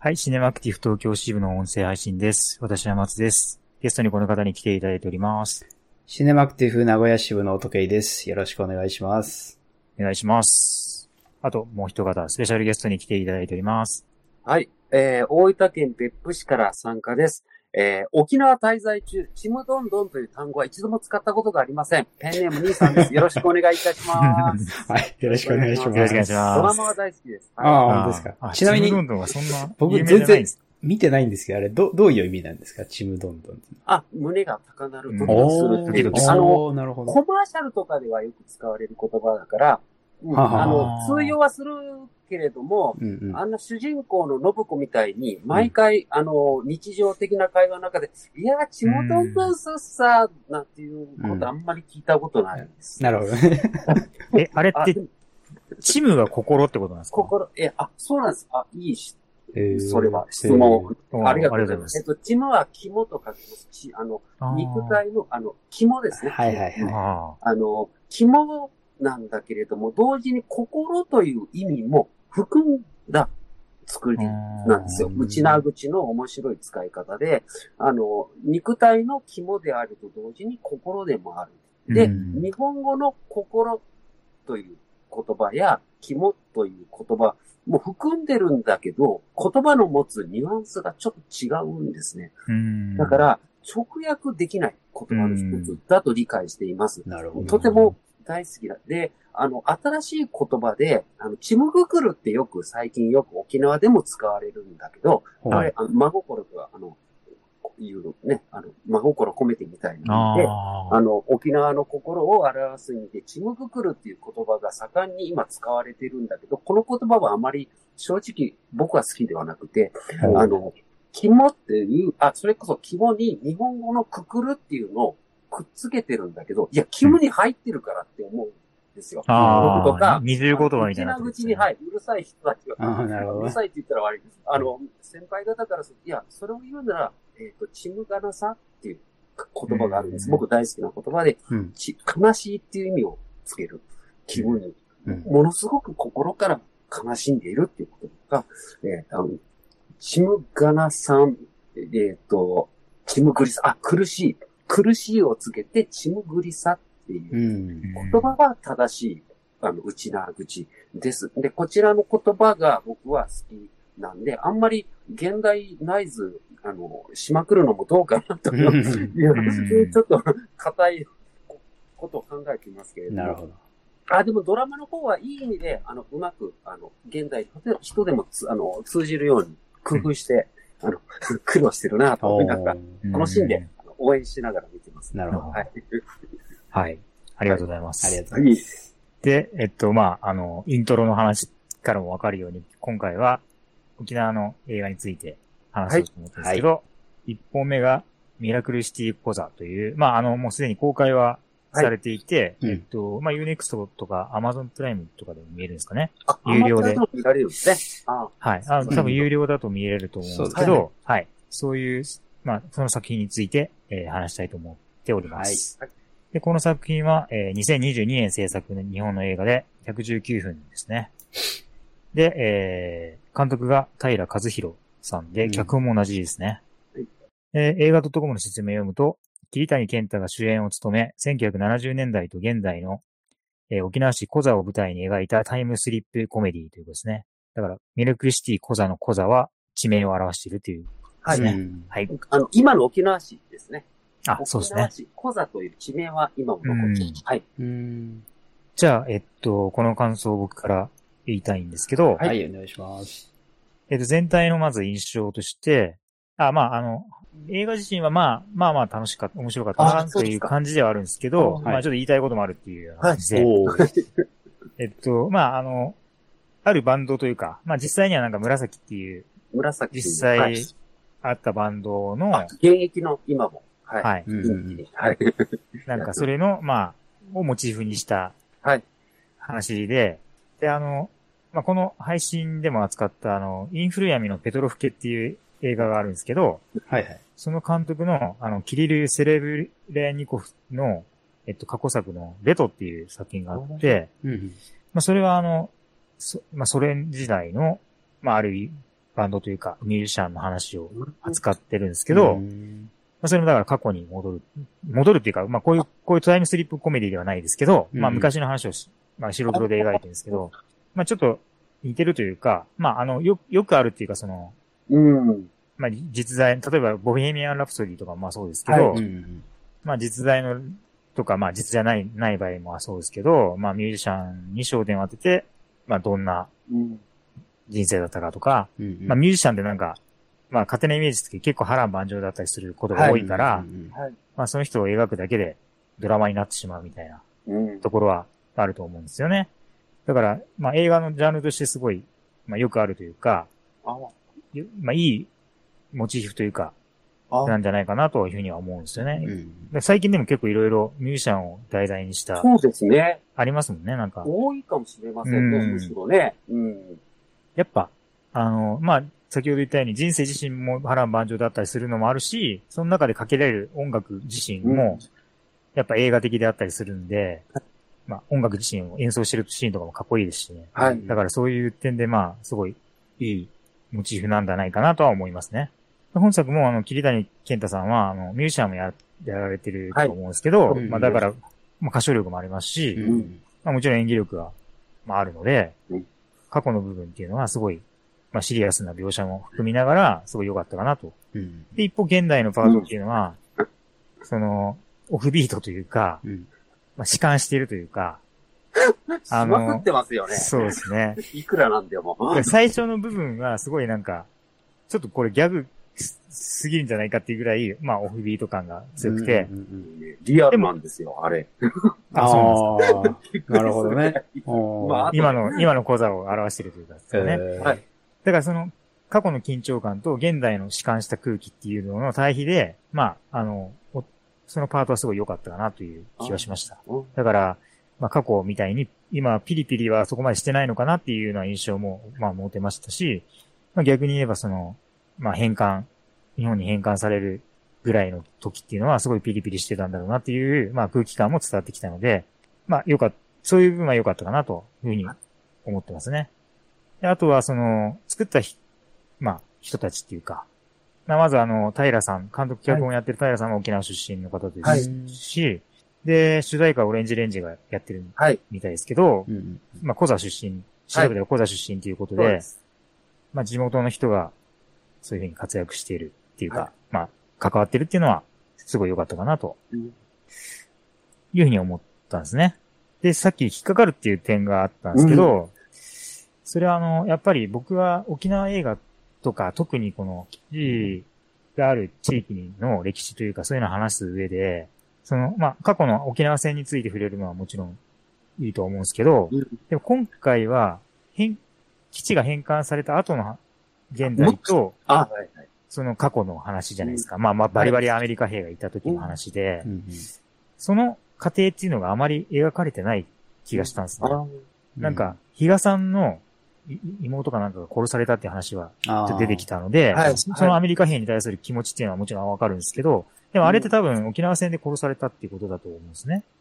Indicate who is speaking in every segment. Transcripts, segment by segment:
Speaker 1: はい、シネマアクティブ東京支部の音声配信です。私は松です。ゲストにこの方に来ていただいております。
Speaker 2: シネマアクティブ名古屋支部の音圭です。よろしくお願いします。
Speaker 1: お願いします。あと、もう一方、スペシャルゲストに来ていただいております。
Speaker 3: はい、大分県別府市から参加です。沖縄滞在中、ちむどんどんという単語は一度も使ったことがありません。ペンネーム兄さんです。よろしくお願いいたします。
Speaker 2: はい、よろしくお願いします。
Speaker 1: よろしくお願いします。
Speaker 3: ドラマは大好きです。
Speaker 2: はい、ああ、本当ですか。ちなみに、
Speaker 1: ちむどんどんはそんな
Speaker 2: 僕全然見てないんですけど、あれ、どういう意味なんですか、ちむどんどん。
Speaker 3: 胸が高鳴る、ドキドキするっていう。
Speaker 2: なるほど。
Speaker 3: コマーシャルとかではよく使われる言葉だから、通用はするけれども、あんな主人公の信子みたいに、毎回、日常的な会話の中で、いや、ちむどんどんすっさ、なんていうことあんまり聞いたことないんです。
Speaker 2: なるほどね。
Speaker 1: あれって、チムが心ってことなんですか？
Speaker 3: そうなんです。いいし、それは質問。ありがとうございます。チムは肝と書きます。肉体の、肝ですね。
Speaker 2: はいはいはい。
Speaker 3: 肝なんだけれども、同時に心という意味も含んだ作りなんですよ。内縄口の面白い使い方で、肉体の肝であると同時に心でもある。で、日本語の心という言葉や肝という言葉も含んでるんだけど、言葉の持つニュアンスがちょっと違うんですね。だから、直訳できない言葉の一つだと理解しています。
Speaker 2: なるほど。
Speaker 3: とても大好きだ。で、新しい言葉で、ちむぐくるって最近よく沖縄でも使われるんだけど、あれ、真心とは、いうね、真心込めてみたいなので、沖縄の心を表す意味で、ちむぐくるっていう言葉が盛んに今使われてるんだけど、この言葉はあまり正直僕は好きではなくて、肝っていう、それこそ肝に日本語のくくるっていうのをくっつけてるんだけど、いや、肝に入ってるからって思うんですよ。とか、
Speaker 1: 二重言葉みたいな。
Speaker 3: 内な口に、うるさい人たちが、うるさいって言ったら悪いです。先輩方からすると、いや、それを言うなら、ちむがなさっていう言葉があるんです。僕大好きな言葉で、悲しいっていう意味をつける。気分に、ものすごく心から悲しんでいるっていうことが、ちむがなさん、ちむぐりさ、苦しいをつけて、ちむぐりさっていう言葉が正しい、内縄口です。で、こちらの言葉が僕は好きなんで、あんまり現代ナイズ、しまくるのもどうかなという、ちょっと硬いことを考えていますけれども。
Speaker 2: なるほど。
Speaker 3: でもドラマの方はいい意味で、うまく、現代の人でも通じるように工夫して、苦労してるなと思いながら、楽しんで、応援しながら見てます。
Speaker 2: なるほど。
Speaker 1: はい。ありがとうございます。
Speaker 2: ありがとうございます。
Speaker 1: で、イントロの話からもわかるように、今回は沖縄の映画について話そうと思ったんですけど、一本目がミラクルシティコザという、もうすでに公開はされていて、Unext とか Amazon プライムとかでも見えるんですかね。有料で。
Speaker 3: 見られるんですね。
Speaker 1: はい。多分有料だと見れると思うんですけど、はい。そういう、その作品について、話したいと思っております。はい。で、この作品は、2022年制作の日本の映画で119分ですね。で、監督が平和弘さんで、脚本も同じですね。映画.comの説明を読むと、桐谷健太が主演を務め、1970年代と現代の、沖縄市コザを舞台に描いたタイムスリップコメディということですね。だから、ミラクルシティコザのコザは地名を表しているというですね。はい。
Speaker 3: 今の沖縄市ですね。
Speaker 1: そうですね。
Speaker 3: 沖縄市コザという地名は今も残っている。はい。
Speaker 1: じゃあ、この感想を僕から言いたいんですけど。
Speaker 2: はい、お願いします。
Speaker 1: 全体のまず印象として、映画自身は楽しかった、面白かったなという感じではあるんですけど、ちょっと言いたいこともあるっていうような感じで。あるバンドというか、実際にはなんか紫っていう、実際あったバンドの、
Speaker 3: 現役の今も。はい。
Speaker 1: なんかそれの、をモチーフにした話で、で、この配信でも扱ったインフルヤミのペトロフ家っていう映画があるんですけど、その監督の、キリル・セレブレニコフの、過去作のレトっていう作品があって、それはソ連時代の、あるバンドというか、ミュージシャンの話を扱ってるんですけど、まあ、それもだから過去に戻るっていうか、まあこういうタイムスリップコメディではないですけど、まあ昔の話をまあ白黒で描いてるんですけど、まあちょっと似てるというか、まあよくあるっていうかまあ実在、例えばボヘミアン・ラプソディとかまあそうですけど、まあ実在のとかまあ実じゃない場合もそうですけど、まあミュージシャンに焦点を当てて、まあどんな人生だったかとか、まあミュージシャンってなんか、まあ勝手なイメージって結構波乱万丈だったりすることが多いから、まあその人を描くだけでドラマになってしまうみたいなところはあると思うんですよね。だから、まあ映画のジャンルとしてすごい、まあよくあるというか、まあいいモチーフというか、なんじゃないかなというふうには思うんですよね。最近でも結構いろいろミュージシャンを題材にした。
Speaker 3: そうですね。
Speaker 1: ありますもんね、なんか。
Speaker 3: 多いかもしれませんね、むしろね。
Speaker 1: やっぱ、まあ、先ほど言ったように人生自身も波乱万丈だったりするのもあるし、その中でかけられる音楽自身も、やっぱ映画的であったりするんで、まあ音楽自身を演奏してるシーンとかもかっこいいですしね。だからそういう点でまあ、すごいいいモチーフなんじゃないかなとは思いますね。本作も桐谷健太さんはミュージシャンもやられてると思うんですけど、まあだから、まあ歌唱力もありますし、まあもちろん演技力が、まああるので、過去の部分っていうのはすごい、まあシリアスな描写も含みながら、すごい良かったかなと。で、一方現代のパートっていうのは、オフビートというか、まあ弛緩しているというか、
Speaker 3: しまくってますよね。
Speaker 1: そうですね。
Speaker 3: いくらなんでも。
Speaker 1: 最初の部分はすごいなんか、ちょっとこれギャグすぎるんじゃないかっていうぐらい、まあオフビート感が強くて。
Speaker 3: リアルなんですよ、あれ。
Speaker 2: そうなんですか。なるほどね。
Speaker 1: 今の講座を表しているというかですよね。だから過去の緊張感と現代の弛緩した空気っていうのの対比で、まあ、そのパートはすごい良かったかなという気はしました。だから、まあ過去みたいに、今ピリピリはそこまでしてないのかなっていうような印象も、まあ持てましたし、まあ逆に言えばまあ日本に返還されるぐらいの時っていうのはすごいピリピリしてたんだろうなっていう、まあ空気感も伝わってきたので、まあそういう部分は良かったかなというふうに思ってますね。であとは作ったまあ人たちっていうか、まあまず平さん、監督脚本をやってる平さんは沖縄出身の方ですし、で、主題歌はオレンジレンジがやってるみたいですけど、まあコザ出身、調べたらコザ出身ということで、まあ地元の人がそういうふうに活躍しているっていうか、まあ関わってるっていうのはすごい良かったかなと、いうふうに思ったんですね。で、さっき引っかかるっていう点があったんですけど、それはやっぱり僕は沖縄映画とか特にこの基地がある地域の歴史というかそういうのを話す上で、まあ過去の沖縄戦について触れるのはもちろんいいと思うんですけど、でも今回は基地が返還された後の現代と、その過去の話じゃないですか。まあバリバリアメリカ兵がいた時の話で、その過程っていうのがあまり描かれてない気がしたんですね。なんか、比嘉さんの妹かなんかが殺されたっていう話は出てきたので、そのアメリカ兵に対する気持ちっていうのはもちろんわかるんですけど、でもあれって多分沖縄戦で殺されたっていうことだと思うんですね。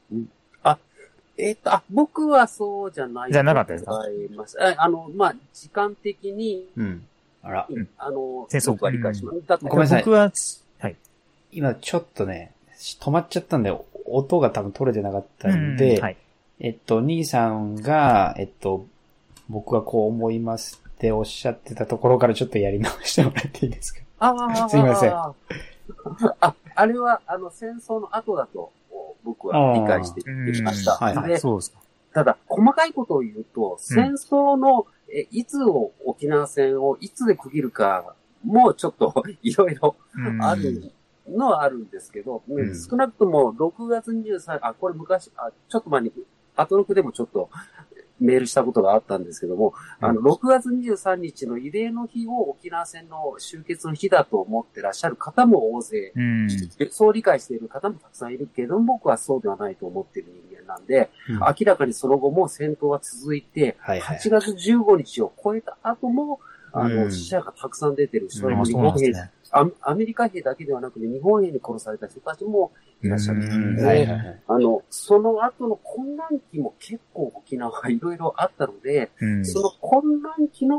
Speaker 3: 僕はそうじゃない。
Speaker 1: じゃなかったですか？
Speaker 3: まあ、時間的に、戦争僕は理解します。
Speaker 2: ごめんなさい。
Speaker 1: 僕は、
Speaker 2: 今ちょっとね、止まっちゃったんで、音が多分取れてなかったんで、兄さんが、僕はこう思いますっておっしゃってたところからちょっとやり直してもらっていいですか？すいません。
Speaker 3: あれは、戦争の後だと、僕は理解していました。
Speaker 1: そうですか。
Speaker 3: ただ、細かいことを言うと、戦争の、いつを、沖縄戦をいつで区切るか、もうちょっといろいろあるのはあるんですけど、少なくとも6月23、これ昔、ちょっと前に、後の句でもちょっとメールしたことがあったんですけども、6月23日の慰霊の日を沖縄戦の終結の日だと思ってらっしゃる方も大勢、そう理解している方もたくさんいるけど、僕はそうではないと思っている人間なんで、明らかにその後も戦闘は続いて、8月15日を超えた後も、死者がたくさん出てる。それも日本兵、アメリカ兵だけではなくて、日本兵に殺された人たちもいらっしゃる。その後の混乱期も結構沖縄はいろいろあったので、その混乱期の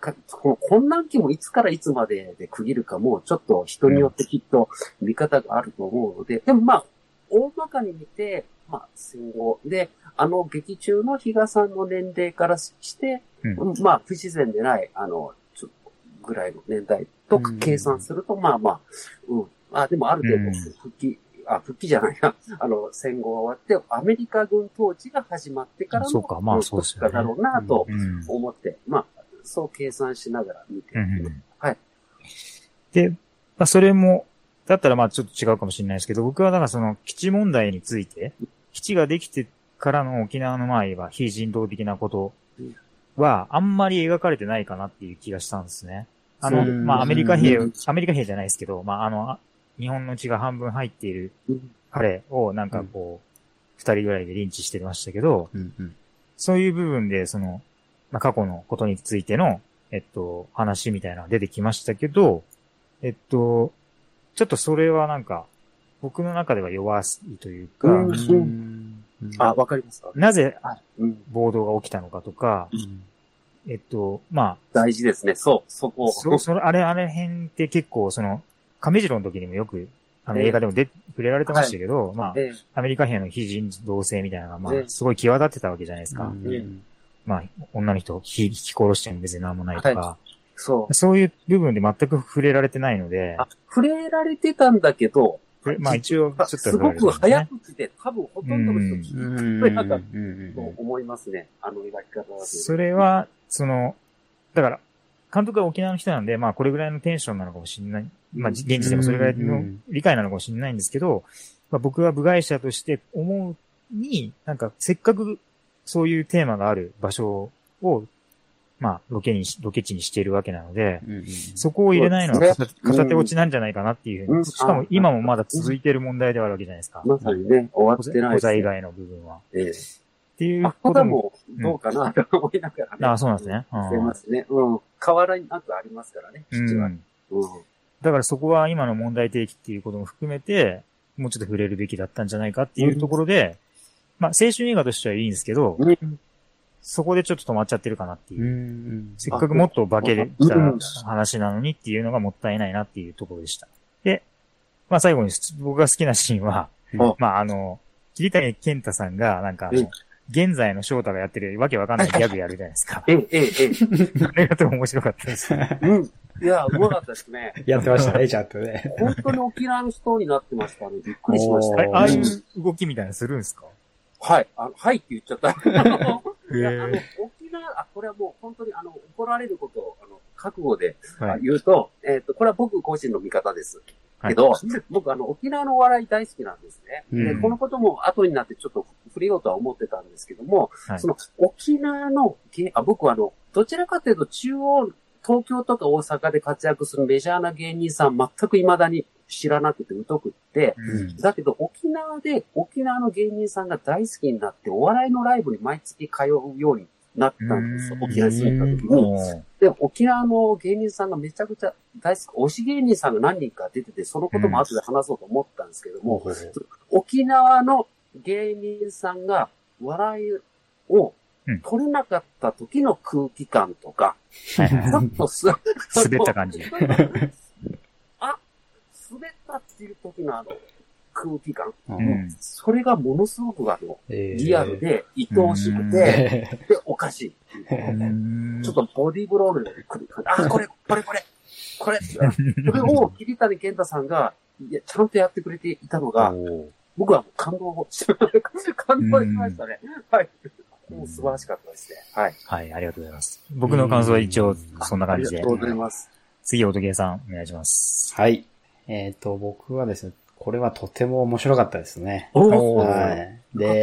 Speaker 3: この困難期もいつからいつまでで区切るかも、ちょっと人によってきっと見方があると思うので、でもまあ、大まかに見て、まあ、戦後で、劇中の比嘉さんの年齢からして、まあ、不自然でない、ちょっとぐらいの年代と計算すると、まあまあ、でもある程度復帰じゃないな。戦後が終わって、アメリカ軍統治が始まってからの、
Speaker 1: そうか、まあそうですね。
Speaker 3: だろうなと思って、まあ、そう計算しながら見てる。はい。
Speaker 1: で、まあそれも、だったらまあちょっと違うかもしれないですけど、僕はだからその基地問題について、基地ができてからの沖縄の前は非人道的なことはあんまり描かれてないかなっていう気がしたんですね。まあアメリカ兵じゃないですけど、まあ日本の血が半分入っている彼をなんかこう、二人ぐらいでリンチしてましたけど、そういう部分でまあ、過去のことについての、話みたいなのが出てきましたけど、ちょっとそれはなんか、僕の中では弱いというか、
Speaker 3: わかりますか？
Speaker 1: なぜ暴動が起きたのかとか、まあ、
Speaker 3: 大事ですね。そこ。
Speaker 1: あれ辺って結構亀次郎の時にもよく、映画でも触れられてましたけど、まあ、アメリカ兵の非人道性みたいなのが、まあ、すごい際立ってたわけじゃないですか。まあ、女の人を引き殺しても別に何もないとか、そういう部分で全く触れられてないので。
Speaker 3: 触れられてたんだけど、
Speaker 1: まあ一応、ちょっと
Speaker 3: すごく早口で、多分ほとんどの人聞いてなかったと思いますね。描き方は。
Speaker 1: それは、だから、監督は沖縄の人なんで、まあこれぐらいのテンションなのかもしれない。まあ現地でもそれぐらいの理解なのかもしれないんですけど、まあ僕は部外者として思うに、なんかせっかくそういうテーマがある場所を、まあロケ地にしているわけなので、そこを入れないのは片手落ちなんじゃないかなっていうふうに、しかも今もまだ続いている問題ではあるわけじゃないですか。
Speaker 3: まさにね、終わってない
Speaker 1: ですね。小以外の部分は。っていう
Speaker 3: こともどうかなと思いながらね。
Speaker 1: そうなんですね。
Speaker 3: してますね。変わらなくありますからね、基地は。
Speaker 1: だからそこは今の問題提起っていうことも含めて、もうちょっと触れるべきだったんじゃないかっていうところで、まあ青春映画としてはいいんですけど、そこでちょっと止まっちゃってるかなっていう。せっかくもっと化けた話なのにっていうのがもったいないなっていうところでした。で、まあ最後に僕が好きなシーンは、まあ桐谷健太さんがなんか現在の翔太がやってるわけわかんないギャグやるじゃないですか。あれがと面白かったです。
Speaker 3: いや、うまかったですね。
Speaker 2: やってましたね、ちゃんとね。
Speaker 3: 本当に沖縄の人になってましたね。びっくりしました。
Speaker 1: ああいう動きみたいなのするんですか？
Speaker 3: はい。はいって言っちゃった。沖縄、これはもう本当に怒られることを、覚悟で言うと、これは僕個人の見方です。けど、僕沖縄のお笑い大好きなんですね。で、このことも後になってちょっと触れようとは思ってたんですけども、その沖縄の僕はどちらかというと東京とか大阪で活躍するメジャーな芸人さん全く未だに知らなくて疎くって、だけど沖縄の芸人さんが大好きになってお笑いのライブに毎月通うようになったんですよ。沖縄に住んだ時に。で、沖縄の芸人さんがめちゃくちゃ大好き、推し芸人さんが何人か出てて、そのことも後で話そうと思ったんですけども、沖縄の芸人さんが笑いを取れなかった時の空気感とか、ちょっと
Speaker 1: 滑った感じ。
Speaker 3: 滑ったっていう時の空気感、それがものすごくリアルで、愛おしくて、で、おかしい。ちょっとボディーブロールで来る感じ。これを桐谷健太さんが、ちゃんとやってくれていたのが、僕は感動しましたね。はい。もう素晴らしかったですね。はい。
Speaker 1: はい、ありがとうございます。僕の感想は一応そんな感じで。
Speaker 3: ありがとうございます。
Speaker 1: 次、音ゲーさん、お願いします。
Speaker 2: はい。僕はですね、これはとても面白かったですね。はい。で、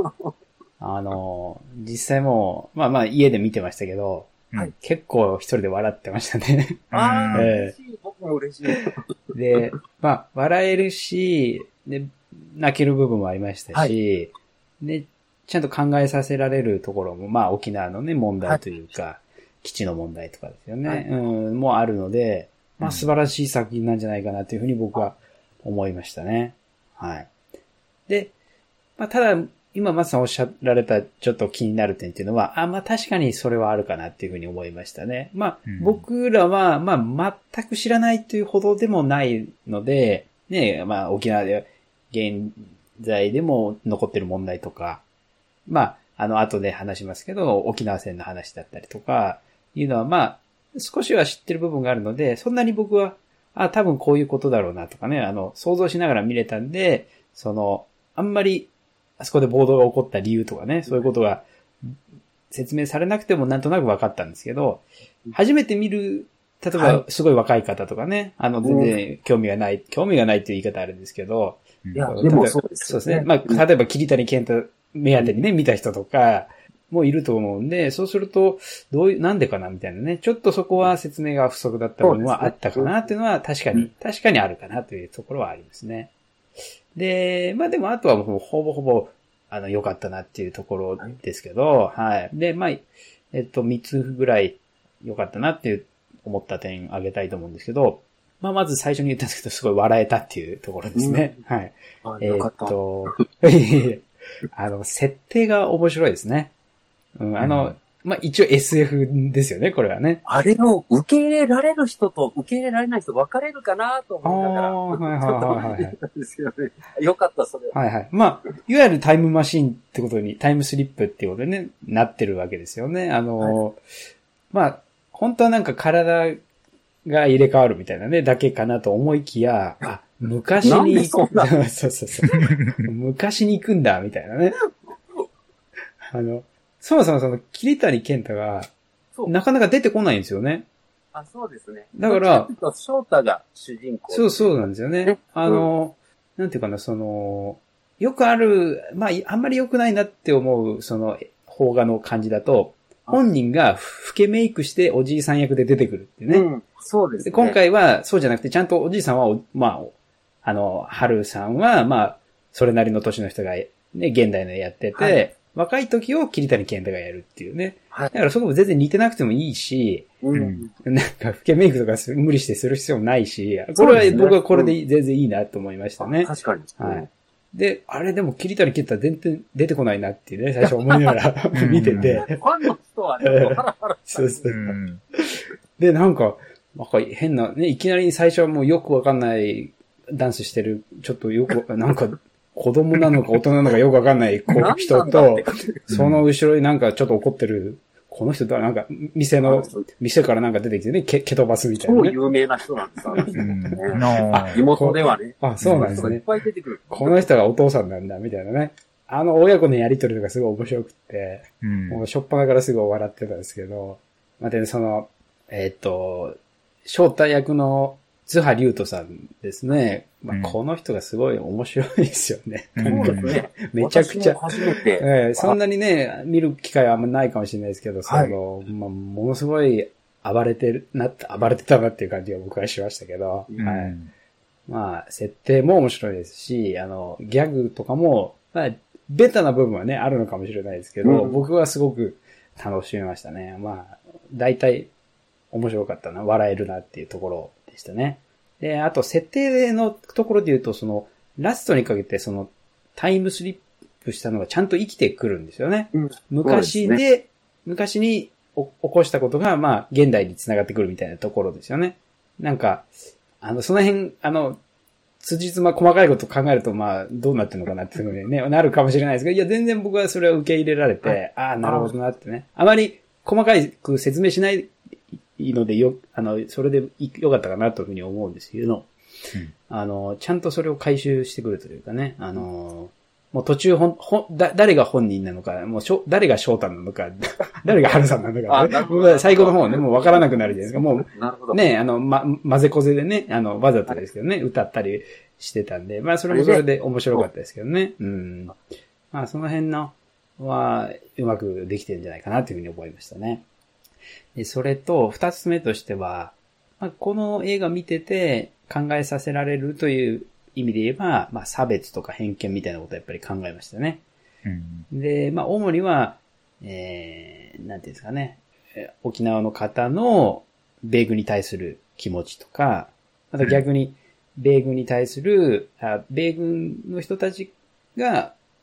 Speaker 2: 実際もう、まあ家で見てましたけど、結構一人で笑ってましたね。
Speaker 3: 嬉しい。僕も嬉しい。
Speaker 2: で、まあ、笑えるし、で、泣ける部分もありましたし、で、ちゃんと考えさせられるところも、まあ沖縄のね、問題というか、基地の問題とかですよね。もあるので、まあ素晴らしい作品なんじゃないかなというふうに僕は思いましたね。はい。で、まあただ、 今松さんおっしゃられたちょっと気になる点っていうのは、まあ確かにそれはあるかなっていうふうに思いましたね。まあ、僕らは、まあ全く知らないというほどでもないので、ね、まあ沖縄で現在でも残ってる問題とか、まあ、後で話しますけど、沖縄戦の話だったりとか、いうのはまあ、少しは知ってる部分があるので、そんなに僕は、多分こういうことだろうなとかね、想像しながら見れたんで、あんまり、あそこで暴動が起こった理由とかね、そういうことが説明されなくてもなんとなく分かったんですけど、初めて見る、例えばすごい若い方とかね、全然興味がないっていう言い方あるんですけど、
Speaker 3: いや、でもそうです
Speaker 2: ね。そうですね。まあ、例えば桐谷健太目当てにね、見た人とかもいると思うんで、そうすると、なんでかなみたいなね、ちょっとそこは説明が不足だった部分はあったかなっていうのは確かにあるかなというところはありますね。で、まあでもあとはもうほぼほぼ、良かったなっていうところですけど、はい。で、まあ、3つぐらい良かったなっていう思った点挙げたいと思うんですけど、まあまず最初に言ったんですけど、すごい笑えたっていうところですね。はい。
Speaker 3: よかった。
Speaker 2: 設定が面白いですね。まあ、一応 SF ですよね、これはね。
Speaker 3: あれを受け入れられる人と受け入れられない人分かれるかなと思いながら。はい。ですよね。よかった、それ。
Speaker 2: はいはい。まあ、いわゆるタイムマシンってことに、タイムスリップっていうことでね、なってるわけですよね。まあ、本当はなんか体が入れ替わるみたいなね、だけかなと思いきや、昔に行くんだ。そう。昔に行くんだ、みたいなね。そもそも桐谷健太が、なかなか出てこないんですよね。
Speaker 3: そうですね。
Speaker 2: だから、
Speaker 3: 翔太が主人公。
Speaker 2: そうなんですよね。なんていうかな、よくある、まあ、あんまり良くないなって思う、邦画の感じだと、本人が老けメイクしておじいさん役で出てくるっていうね。
Speaker 3: そうですね。
Speaker 2: 今回はそうじゃなくて、ちゃんとおじいさんは、まあ、春さんは、まあ、それなりの年の人がね、現代のやってて、若い時を桐谷健太がやるっていうね。だからそこも全然似てなくてもいいし、なんか老けメイクとか無理してする必要もないし、これは僕はこれで全然いいなと思いましたね。
Speaker 3: 確かに。
Speaker 2: はい。で、あれでも桐谷健太全然出てこないなっていうね、最初思いながら見てて。
Speaker 3: ファンの人はね、ハラハラ。
Speaker 2: そう。で、なんか変な、ね、いきなり最初はもうよくわかんないダンスしてる、ちょっとよく、なんか、子供なのか大人なのかよくわかんない人と、その後ろになんかちょっと怒ってる、この人とはなんか、店からなんか出てきてね、蹴飛ばすみたいな、ね。
Speaker 3: 超有名な人なんですよね。地元ではね。
Speaker 2: そうなんですね。
Speaker 3: いっぱい出てくる。
Speaker 2: この人がお父さんなんだ、みたいなね。親子のやりとりとかすごい面白くって、もうしょっぱなからすごい笑ってたんですけど、またね、翔太役の津波龍斗さんですね。この人がすごい面白いですよね。
Speaker 3: そうですね。
Speaker 2: めちゃくちゃ。
Speaker 3: 初めて。
Speaker 2: そんなにね、見る機会はあんまないかもしれないですけど、ものすごい暴れてたなっていう感じが僕はしましたけど、まあ、設定も面白いですし、ギャグとかも、まあ、ベタな部分はね、あるのかもしれないですけど、僕はすごく楽しめましたね。まあ、大体面白かったな、笑えるなっていうところでしたね。で、あと、設定のところで言うと、ラストにかけて、タイムスリップしたのがちゃんと生きてくるんですよね。昔に起こしたことが、まあ、現代に繋がってくるみたいなところですよね。なんか、その辺、辻褄細かいこと考えると、まあ、どうなってるのかなっていうふうにね、なるかもしれないですけど、いや、全然僕はそれを受け入れられて、なるほどなってね。あまり細かく説明しないのでそれで良かったかなというふうに思うんですけど、ちゃんとそれを回収してくるというかね、もう途中誰が本人なのか、もう誰が翔太なのか、誰が春さんなのか、ね、最後の方ね、もう分からなくなるじゃないですか。もう、ね、混ぜこぜでね、わざとですけどね、歌ったりしてたんで、まあそれもそれで面白かったですけどね。まあその辺は、うまくできてるんじゃないかなというふうに思いましたね。で、それと、二つ目としては、まあ、この映画見てて考えさせられるという意味で言えば、まあ、差別とか偏見みたいなことをやっぱり考えましたね。で、まあ、主には、なんていうんですかね、沖縄の方の米軍に対する気持ちとか、また逆に、米軍に対する、米軍の人たちが、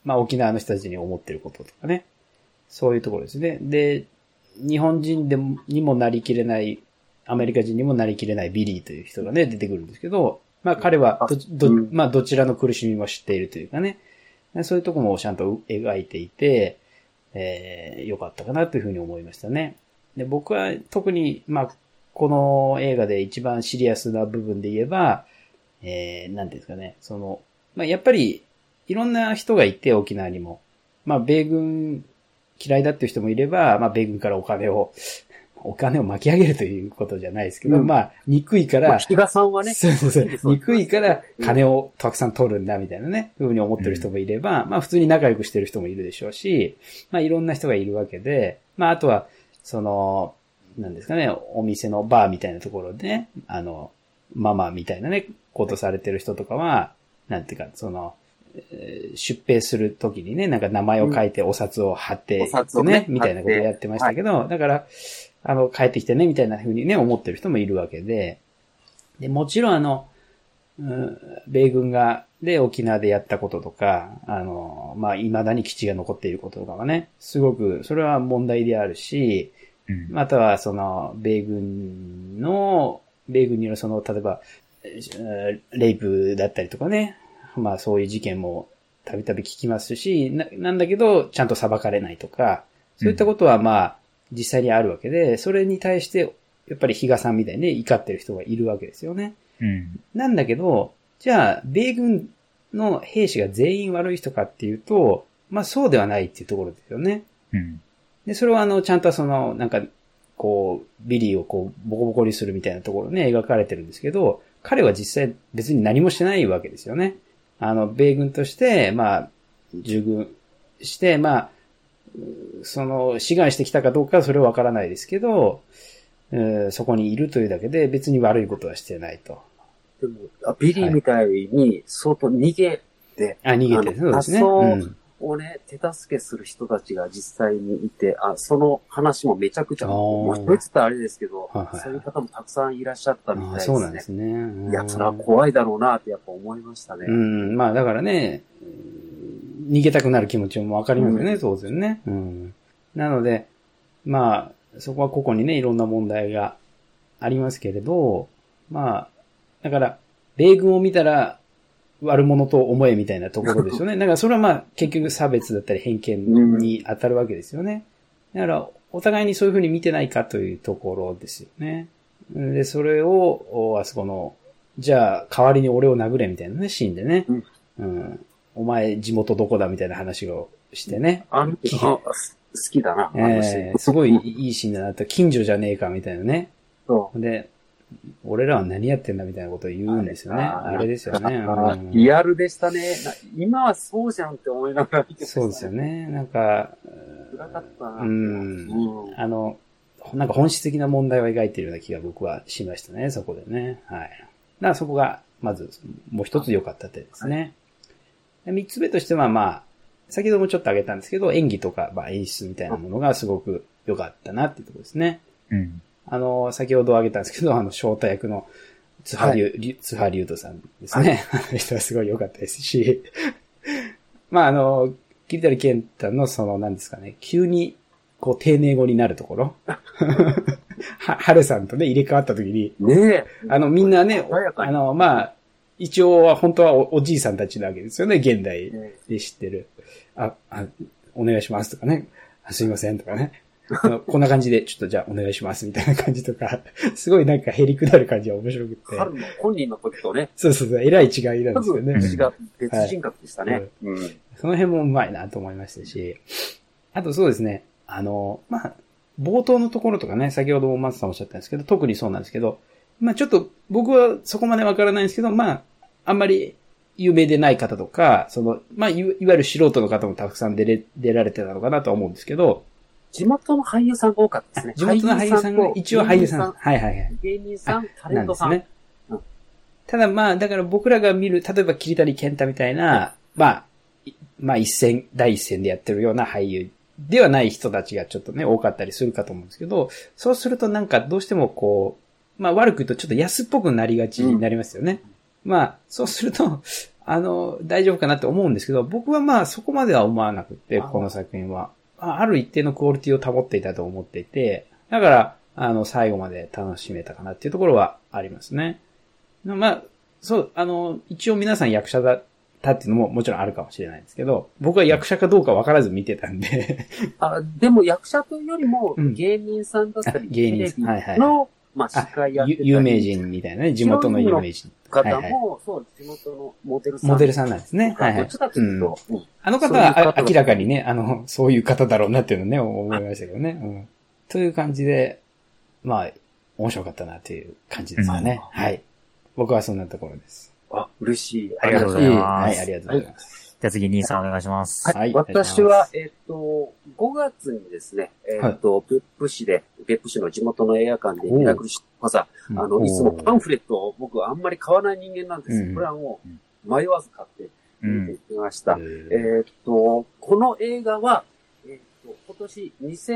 Speaker 2: まあ沖縄の人たちに思ってることとかね。そういうところですね。で、日本人にもなりきれない、アメリカ人にもなりきれないビリーという人がね、出てくるんですけど、まあ彼はまあどちらの苦しみも知っているというかね。そういうところもちゃんと描いていて、良かったかなというふうに思いましたね。で、僕は特に、まあ、この映画で一番シリアスな部分で言えば、なんていうんですかね、まあ、やっぱり、いろんな人がいて、沖縄にも。まあ、米軍嫌いだっていう人もいれば、まあ、米軍からお金を巻き上げるということじゃないですけど、まあ、憎いから、
Speaker 3: 比嘉さんはね、
Speaker 2: そう憎いから金をたくさん取るんだみたいなね、ふうに思ってる人もいれば、まあ、普通に仲良くしてる人もいるでしょうし、まあ、いろんな人がいるわけで、まあ、あとは、なんですかね、お店のバーみたいなところでね、ママみたいなね、ことされてる人とかは、なんていうか、出兵するときにね、なんか名前を書いてお札を貼って、ね、みたいなことをやってましたけど、だから、帰ってきてね、みたいな風にね、思ってる人もいるわけで、で、もちろん米軍で沖縄でやったこととか、まあ、未だに基地が残っていることとかはね、すごく、それは問題であるし、または、米軍による例えば、レイプだったりとかね、まあそういう事件もたびたび聞きますし、なんだけど、ちゃんと裁かれないとか、そういったことはまあ、実際にあるわけで、それに対して、やっぱり比嘉さんみたいにね、怒ってる人がいるわけですよね。なんだけど、じゃあ、米軍の兵士が全員悪い人かっていうと、まあそうではないっていうところですよね。で、それはちゃんとなんか、ビリーをボコボコにするみたいなところね、描かれてるんですけど、彼は実際別に何もしてないわけですよね。米軍として、まあ、従軍して、まあ、志願してきたかどうかはそれはわからないですけど、そこにいるというだけで別に悪いことはしてないと。
Speaker 3: でも、ビリーみたいに相当逃げて、
Speaker 2: 逃げて、そうですね。
Speaker 3: をね、手助けする人たちが実際にいて、その話もめちゃくちゃ、もう一つとあれですけど、そういう方もたくさんいらっしゃったみたいですね。
Speaker 2: そうなんですね。
Speaker 3: いや、それは怖いだろうなってやっぱ思いましたね。
Speaker 2: まあだからね、逃げたくなる気持ちもわかりますよね、当然ね。なので、まあ、そこは個々にね、いろんな問題がありますけれど、まあ、だから、米軍を見たら、悪者と思えみたいなところですよね。だからそれはまあ結局差別だったり偏見に当たるわけですよね。だからお互いにそういうふうに見てないかというところですよね。で、それを、あそこの、じゃあ代わりに俺を殴れみたいなね、シーンでね。お前地元どこだみたいな話をしてね。
Speaker 3: 好きだな。
Speaker 2: すごいいいシーンだなって、近所じゃねえかみたいなね。で、俺らは何やってんだみたいなことを言うんですよね。あれですよね。
Speaker 3: リアルでしたね。今はそうじゃんって思いながら見てましたね。
Speaker 2: そうですよね。なんか、
Speaker 3: 辛かったな。
Speaker 2: なんか本質的な問題を描いているような気が僕はしましたね、そこでね。はい。だからそこが、まず、もう一つ良かった点ですね。三つ目としては、まあ、先ほどもちょっと挙げたんですけど、演技とか、演出みたいなものがすごく良かったなっていうところですね。先ほど挙げたんですけど、翔太役の津波竜斗さんですね。あの人はすごい良かったですし、まあ桐谷健太の何ですかね、急に、丁寧語になるところ。春さんとね、入れ替わった時に、みんなね、まあ、一応は本当はおじいさんたちなわけですよね、現代で知ってる。お願いしますとかね、すいませんとかね。こんな感じで、ちょっとじゃあお願いしますみたいな感じとか、すごいなんかへりくだる感じが面白くて。
Speaker 3: 春の本人の時とね。
Speaker 2: そう、えらい違いなんですよね。
Speaker 3: 別人格でしたね。
Speaker 2: その辺もうまいなと思いましたし、あとそうですね、まあ、冒頭のところとかね、先ほども松さんおっしゃったんですけど、特にそうなんですけど、まあちょっと僕はそこまでわからないんですけど、まあ、あんまり有名でない方とか、まあいわゆる素人の方もたくさん出られてたのかなと思うんですけど、
Speaker 3: 地元の俳優さんが多かったですね。
Speaker 2: 地元の俳優さんが、一応俳優さん。はい。
Speaker 3: 芸人さん、タレントさん。なんですね。
Speaker 2: ただまあ、だから僕らが見る、例えば桐谷健太みたいな、まあ第一線でやってるような俳優ではない人たちがちょっとね、多かったりするかと思うんですけど、そうするとなんかどうしてまあ悪く言うとちょっと安っぽくなりがちになりますよね。まあ、そうすると、 大丈夫かなって思うんですけど、僕はまあそこまでは思わなくて、この作品は。ある一定のクオリティを保っていたと思っていて、だから、最後まで楽しめたかなっていうところはありますね。まあ、そう、一応皆さん役者だったっていうのももちろんあるかもしれないんですけど、僕は役者かどうか分からず見てたんで
Speaker 3: でも役者というよりも、芸人さんだったり、
Speaker 2: 芸人さん。はいはい。
Speaker 3: の、まあ、司会やってたり。
Speaker 2: 有名人みたいなね、地元の有名人。
Speaker 3: 方も、そう、地元のモデルさん。
Speaker 2: モデルさんなんですね。はいはい。
Speaker 3: どっちかというと、
Speaker 2: あの方は明らかにね、そういう方だろうなっていうのね、思いましたけどね。という感じで、まあ、面白かったなっていう感じですかね。はい。僕はそんなところです。
Speaker 3: 嬉しい。
Speaker 1: ありがとうございます。
Speaker 2: はい、ありがとうございます。
Speaker 1: じゃあ次、兄さんお願いします。
Speaker 3: はい。私は、5月にですね、別府市の地元の映画館でミラクルシネマザ、いつもパンフレットを僕はあんまり買わない人間なんです。これはもう迷わず買って見てきました。この映画は、今年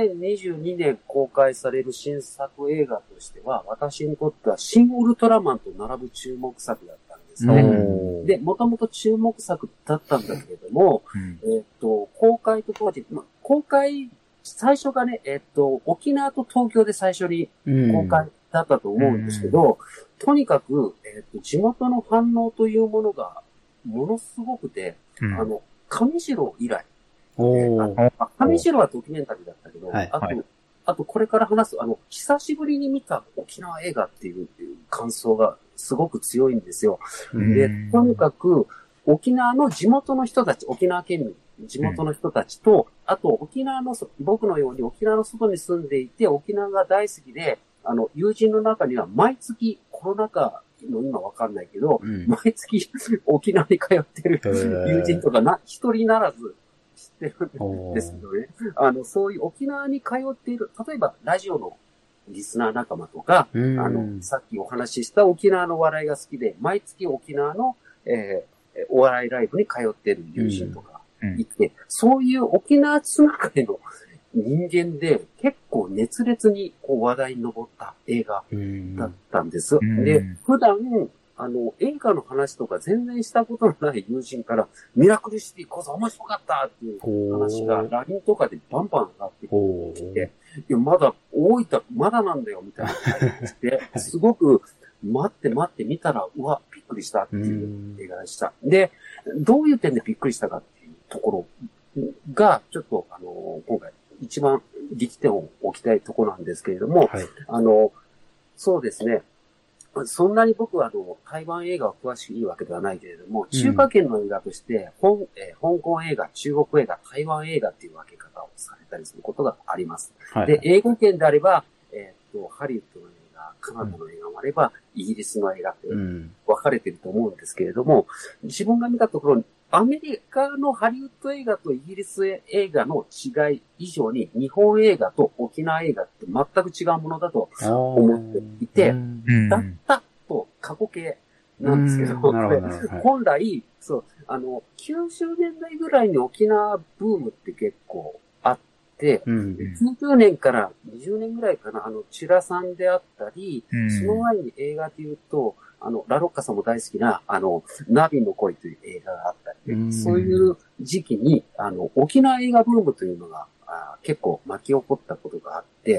Speaker 3: 2022年公開される新作映画としては、私にとってはシン・ウルトラマンと並ぶ注目作だったんですね。で、もともと注目作だったんだけれども、公開と当時、最初がね、沖縄と東京で最初に公開だったと思うんですけど、とにかく、地元の反応というものがものすごくて、上白以来、上白はドキュメンタリーだったけど、あとこれから話す、久しぶりに見た沖縄映画っていう感想がすごく強いんですよ。で、とにかく沖縄の地元の人たち、沖縄県民、地元の人たちと、あと僕のように沖縄の外に住んでいて、沖縄が大好きで、友人の中には毎月コロナ禍の今わかんないけど、毎月沖縄に通ってる友人とか一人ならず、知ってるんですけどね。そういう沖縄に通っている、例えばラジオのリスナー仲間とか、さっきお話しした沖縄の笑いが好きで、毎月沖縄の、お笑いライブに通っている友人とかいて、そういう沖縄つながりの人間で結構熱烈に話題に上った映画だったんです。で、普段、映画の話とか全然したことのない友人から、ミラクルシティこそ面白かったっていう話が LINE とかでバンバン上がってきて、いや、まだなんだよみたいな感じで、すごく待って見たら、うわ、びっくりしたっていう映画でした。で、どういう点でびっくりしたかっていうところが、ちょっと今回一番力点を置きたいところなんですけれども、そうですね。そんなに僕は台湾映画は詳しいわけではないけれども、中華圏の映画として、香港映画、中国映画、台湾映画っていう分け方をされたりすることがあります。で、英語圏であれば、ハリウッドの映画、カナダの映画もあれば、イギリスの映画って分かれてると思うんですけれども、自分が見たところ、アメリカのハリウッド映画とイギリス映画の違い以上に、日本映画と沖縄映画って全く違うものだと思っていて、だったと過去形なんですけど、本来、そう、90年代ぐらいに沖縄ブームって結構あって、90年から20年ぐらいかな、チュラさんであったり、その前に映画で言うと、ラロッカさんも大好きな、ナビの恋という映画があったり、そういう時期に、沖縄映画ブームというのが、結構巻き起こったことがあって、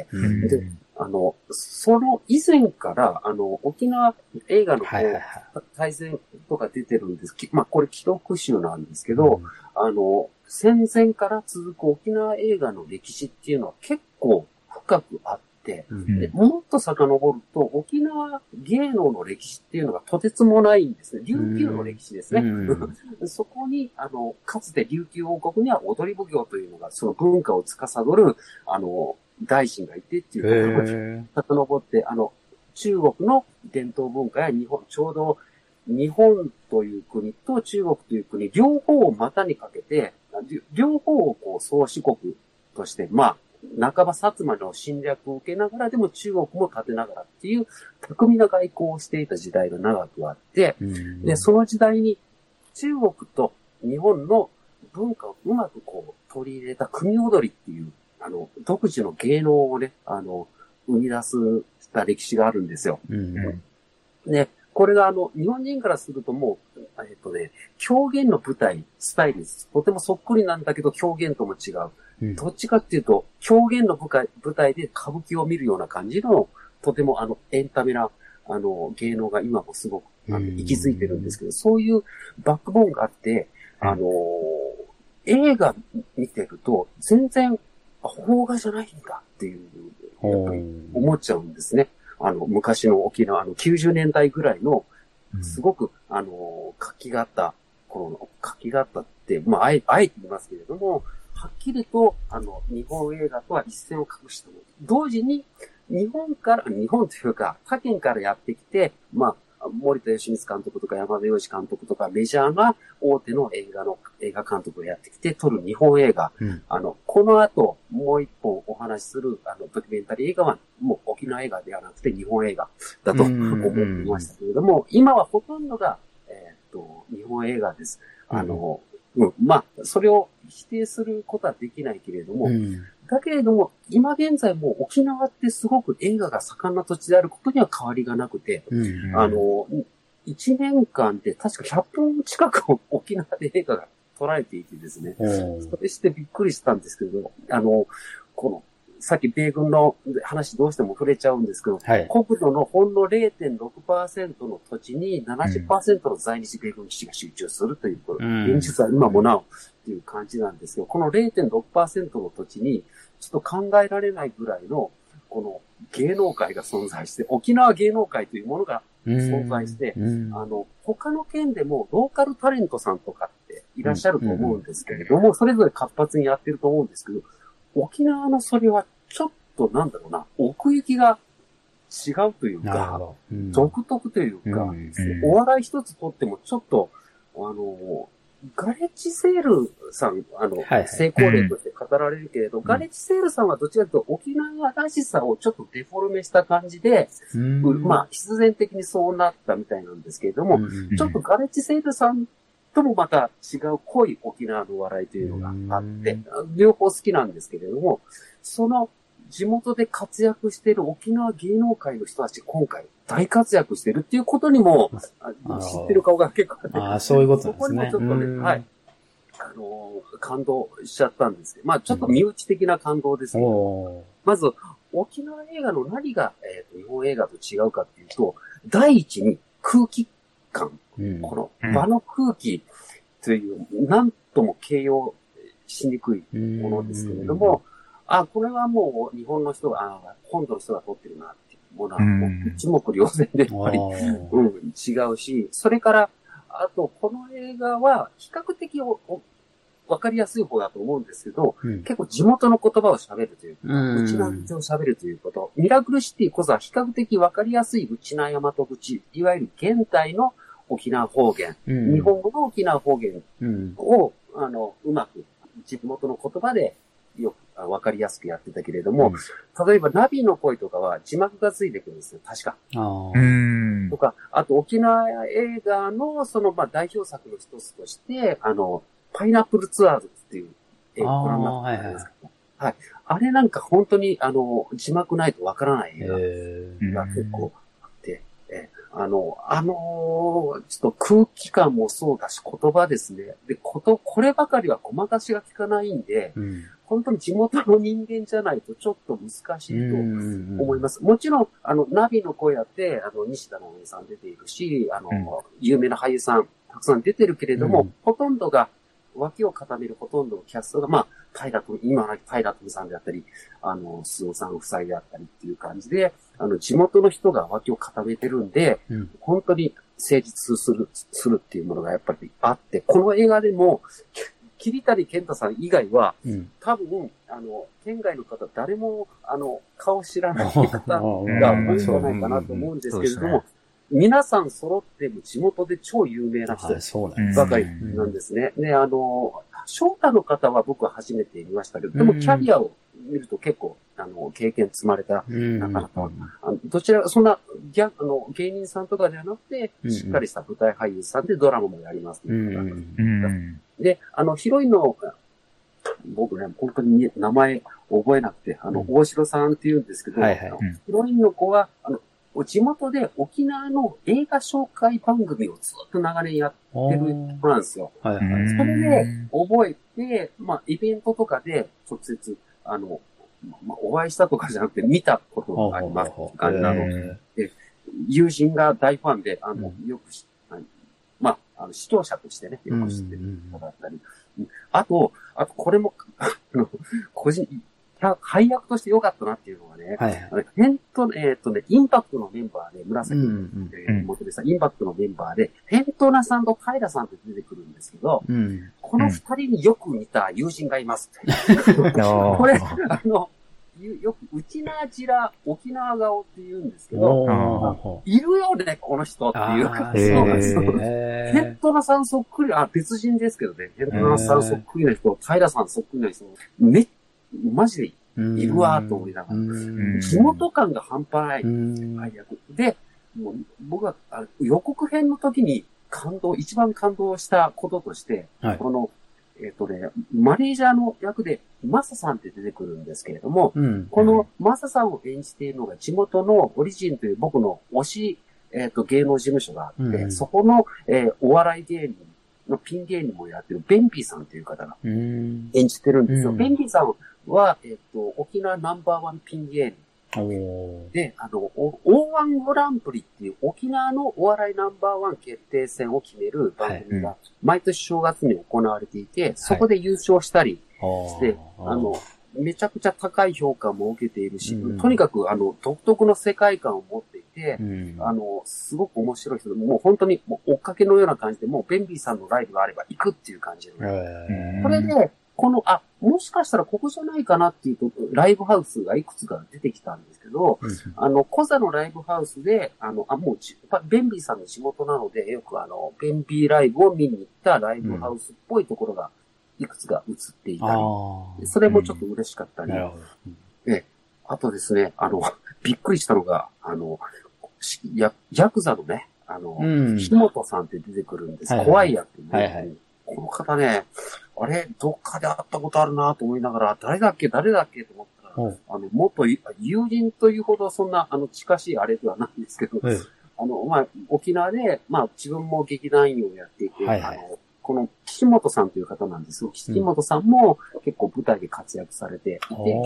Speaker 3: で、その以前から、沖縄映画の大全とか出てるんです。まあ、これ記録集なんですけど、戦前から続く沖縄映画の歴史っていうのは結構深くあって、でもっと遡ると、沖縄芸能の歴史っていうのがとてつもないんですね。琉球の歴史ですね。そこに、かつて琉球王国には踊り奉行というのが、その文化を司る、大臣がいてっていうところに遡って、中国の伝統文化やちょうど日本という国と中国という国、両方を股にかけて、両方を宗主国として、まあ、半ば薩摩の侵略を受けながらでも中国も立てながらっていう巧みな外交をしていた時代が長くあって、で、その時代に中国と日本の文化をうまく取り入れた組踊りっていう、独自の芸能をね、生み出した歴史があるんですよ。で、 これが日本人からするともう、表現の舞台、スタイルです。とてもそっくりなんだけど、表現とも違う。どっちかっていうと、表現の舞台で歌舞伎を見るような感じの、とてもエンタメな、芸能が今もすごく、息づいてるんですけど、そういうバックボーンがあって、映画見てると、全然、邦画じゃないんだっていう、やっぱり思っちゃうんですね。昔の沖縄、90年代ぐらいの、すごく、活気があった、活気があったって、まあ、あえて言いますけれども、はっきりと、日本映画とは一線を画したもの。同時に、日本というか、他県からやってきて、まあ、森田芳光監督とか山田洋次監督とかメジャーな大手の映画監督がやってきて撮る日本映画。この後、もう一本お話しする、ドキュメンタリー映画は、もう沖縄映画ではなくて日本映画だと思っていましたけれども、今はほとんどが、日本映画です。まあ、それを否定することはできないけれども、だけれども、今現在も沖縄ってすごく映画が盛んな土地であることには変わりがなくて、1年間で確か100本近く沖縄で映画が撮られていてですね、それしてびっくりしたんですけど、さっき米軍の話どうしても触れちゃうんですけど、国土のほんの 0.6% の土地に 70% の在日米軍基地が集中するという、現実は今もなおっていう感じなんですけど、この 0.6% の土地にちょっと考えられないぐらいのこの芸能界が存在して、沖縄芸能界というものが存在して、他の県でもローカルタレントさんとかっていらっしゃると思うんですけれども、それぞれ活発にやってると思うんですけど、沖縄のそれはちょっとなんだろうな、奥行きが違うというか、独特というか、お笑い一つとってもちょっと、ガレッジセールさん、成功例として語られるけれど、ガレッジセールさんはどちらかというと沖縄らしさをちょっとデフォルメした感じで、まあ必然的にそうなったみたいなんですけれども、ちょっとガレッジセールさんともまた違う濃い沖縄の笑いというのがあって、両方好きなんですけれども、その地元で活躍している沖縄芸能界の人たち今回大活躍してるっていうことにも知ってる顔が結構あって、
Speaker 2: そういうことですね。
Speaker 3: そこにもちょっとね、はい。感動しちゃったんですけど、まあちょっと身内的な感動ですけど、まず沖縄映画の何が、日本映画と違うかっていうと、第一に空気感、この場の空気という、なんとも形容しにくいものですけれども、これはもう日本の人が、本土の人が撮ってるなっていうものは、もう一目瞭然でやっぱり、違うし、それから、あと、この映画は比較的わかりやすい方だと思うんですけど、結構地元の言葉を喋るというか、うちな口を喋るということ。ミラクルシティこそは比較的わかりやすいうちな大和口、いわゆる現代の沖縄方言、日本語の沖縄方言を、うまく地元の言葉でよくわかりやすくやってたけれども、例えばナビの声とかは字幕がついてくるんですよ、確か。とか、あと沖縄映画のその代表作の一つとして、パイナップルツアーズっていう映画ご覧になったんですけど、はい。あれなんか本当に字幕ないとわからない映画が結構あって、ちょっと空気感もそうだし言葉ですね。で、こればかりはごまかしが効かないんで、本当に地元の人間じゃないとちょっと難しいと思います。もちろん、ナビの声だって、西田直美さん出ているし、有名な俳優さんたくさん出てるけれども、ほとんどが、脇を固めるほとんどのキャストが、まあ、今の平富さんであったり、須尾さん夫妻であったりっていう感じで、地元の人が脇を固めてるんで、本当に成立するっていうものがやっぱりあって、この映画でも、桐谷健太さん以外は、多分、県外の方、誰も、顔知らない方が多いんじゃないかなと思うんですけれども、皆さん揃っても地元で超有名な人ばかりなんですね。で、翔太の方は僕は初めて見ましたけど、でもキャリアを見ると結構、経験積まれた方々、どちら、そんな、芸人さんとかではなくて、しっかりした舞台俳優さんでドラマもやります。で、ヒロインの、僕ね、本当に名前覚えなくて、大城さんって言うんですけど、ヒロインの子は、 地元で沖縄の映画紹介番組をずっと長年やってる子なんですよ。
Speaker 2: はいはい。
Speaker 3: それで覚えて、イベントとかで直接、お会いしたとかじゃなくて見たことがあります。で、友人が大ファンで、よく視聴者としてね、よく知ってる人だったり。あと、これも、個人、配役として良かったなっていうのがね、インパクトのメンバーで、紫元でさ、インパクトのメンバーで、フェントナさんとカイラさんって出てくるんですけど、この二人によく似た友人がいます。これ、よく、内縄面、沖縄顔って言うんですけど、いるよね、この人っていうか、ヘッドナさんそっくり、別人ですけどね、ヘッドナさんそっくりな人、平さんそっくりな人、マジでいるわーと思いながら、地元感が半端ない配役。で、もう僕は予告編の時に一番感動したこととして、この、マネージャーの役で、マサさんって出てくるんですけれども、このマサさんを演じているのが地元のオリジンという僕の推し、芸能事務所があって、そこの、お笑い芸人のピン芸人もやってるベンピーさんという方が演じてるんですよ。ベンピーさんは、沖縄ナンバーワンピン芸人。で、O1 グランプリっていう沖縄のお笑いナンバーワン決定戦を決める番組が毎年正月に行われていて、そこで優勝したりして、めちゃくちゃ高い評価も受けているし、とにかく独特の世界観を持っていて、すごく面白い人で、もう本当に追っかけのような感じで、もうベンビーさんのライブがあれば行くっていう感じの。それで、もしかしたらここじゃないかなっていうと、ライブハウスがいくつか出てきたんですけど、コザのライブハウスで、ベンビーさんの地元なので、よくベンビーライブを見に行ったライブハウスっぽいところが、いくつか映っていたり、それもちょっと嬉しかったり、あとですね、びっくりしたのが、ヤクザのね、木本さんって出てくるんです。怖い役ね。この方ね、あれ、どっかで会ったことあるなと思いながら、誰だっけと思ったら、元友人というほどそんな、近しいあれではないんですけど、沖縄で、自分も劇団員をやっていて、この岸本さんという方なんですが、岸本さんも結構舞台で活躍されていて、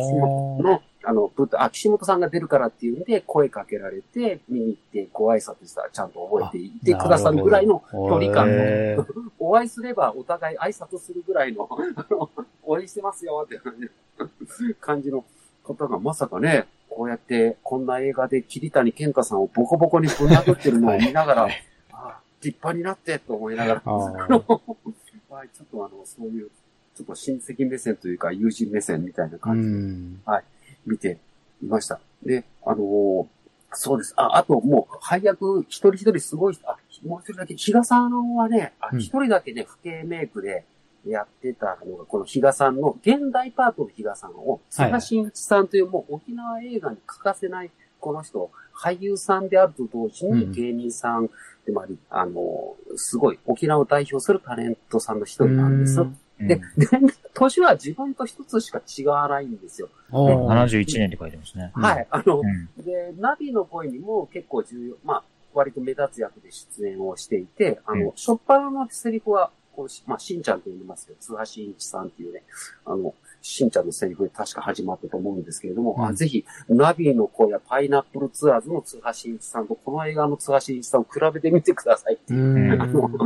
Speaker 3: 岸本さんが出るからっていうんで声かけられて、見に行ってご挨拶したらちゃんと覚えていてくださるぐらいの距離感の、お会いすればお互い挨拶するぐらいの、応援してますよって感じの方がまさかね、こうやってこんな映画で桐谷健太さんをボコボコにぶん殴ってるのを見ながら、立派になってと思いながら、ちょっとそういう、ちょっと親戚目線というか友人目線みたいな感じで、見ていました。で、そうです。あともう、配役一人一人すごい、もう一人だけ、比嘉さんはね、一人だけね、父兄メイクでやってたのが、この比嘉さんの、現代パートの比嘉さんを、津田真一さんというもう沖縄映画に欠かせない、この人、俳優さんであると同時に芸人さんでもあり、すごい沖縄を代表するタレントさんの一人なんです。で、年は自分と一つしか違わないんですよ。
Speaker 1: 71年って書いてますね。
Speaker 3: はい。で、ナビの声にも結構重要、割と目立つ役で出演をしていて、しょっぱなのセリフは、しんちゃんと言いますけど、津波真一さんっていうね、しんちゃんのセリフで確か始まったと思うんですけれども、ぜひ、ナビの声やパイナップルツアーズの津波真一さんとこの映画の津波真一さんを比べてみてくださいっていう、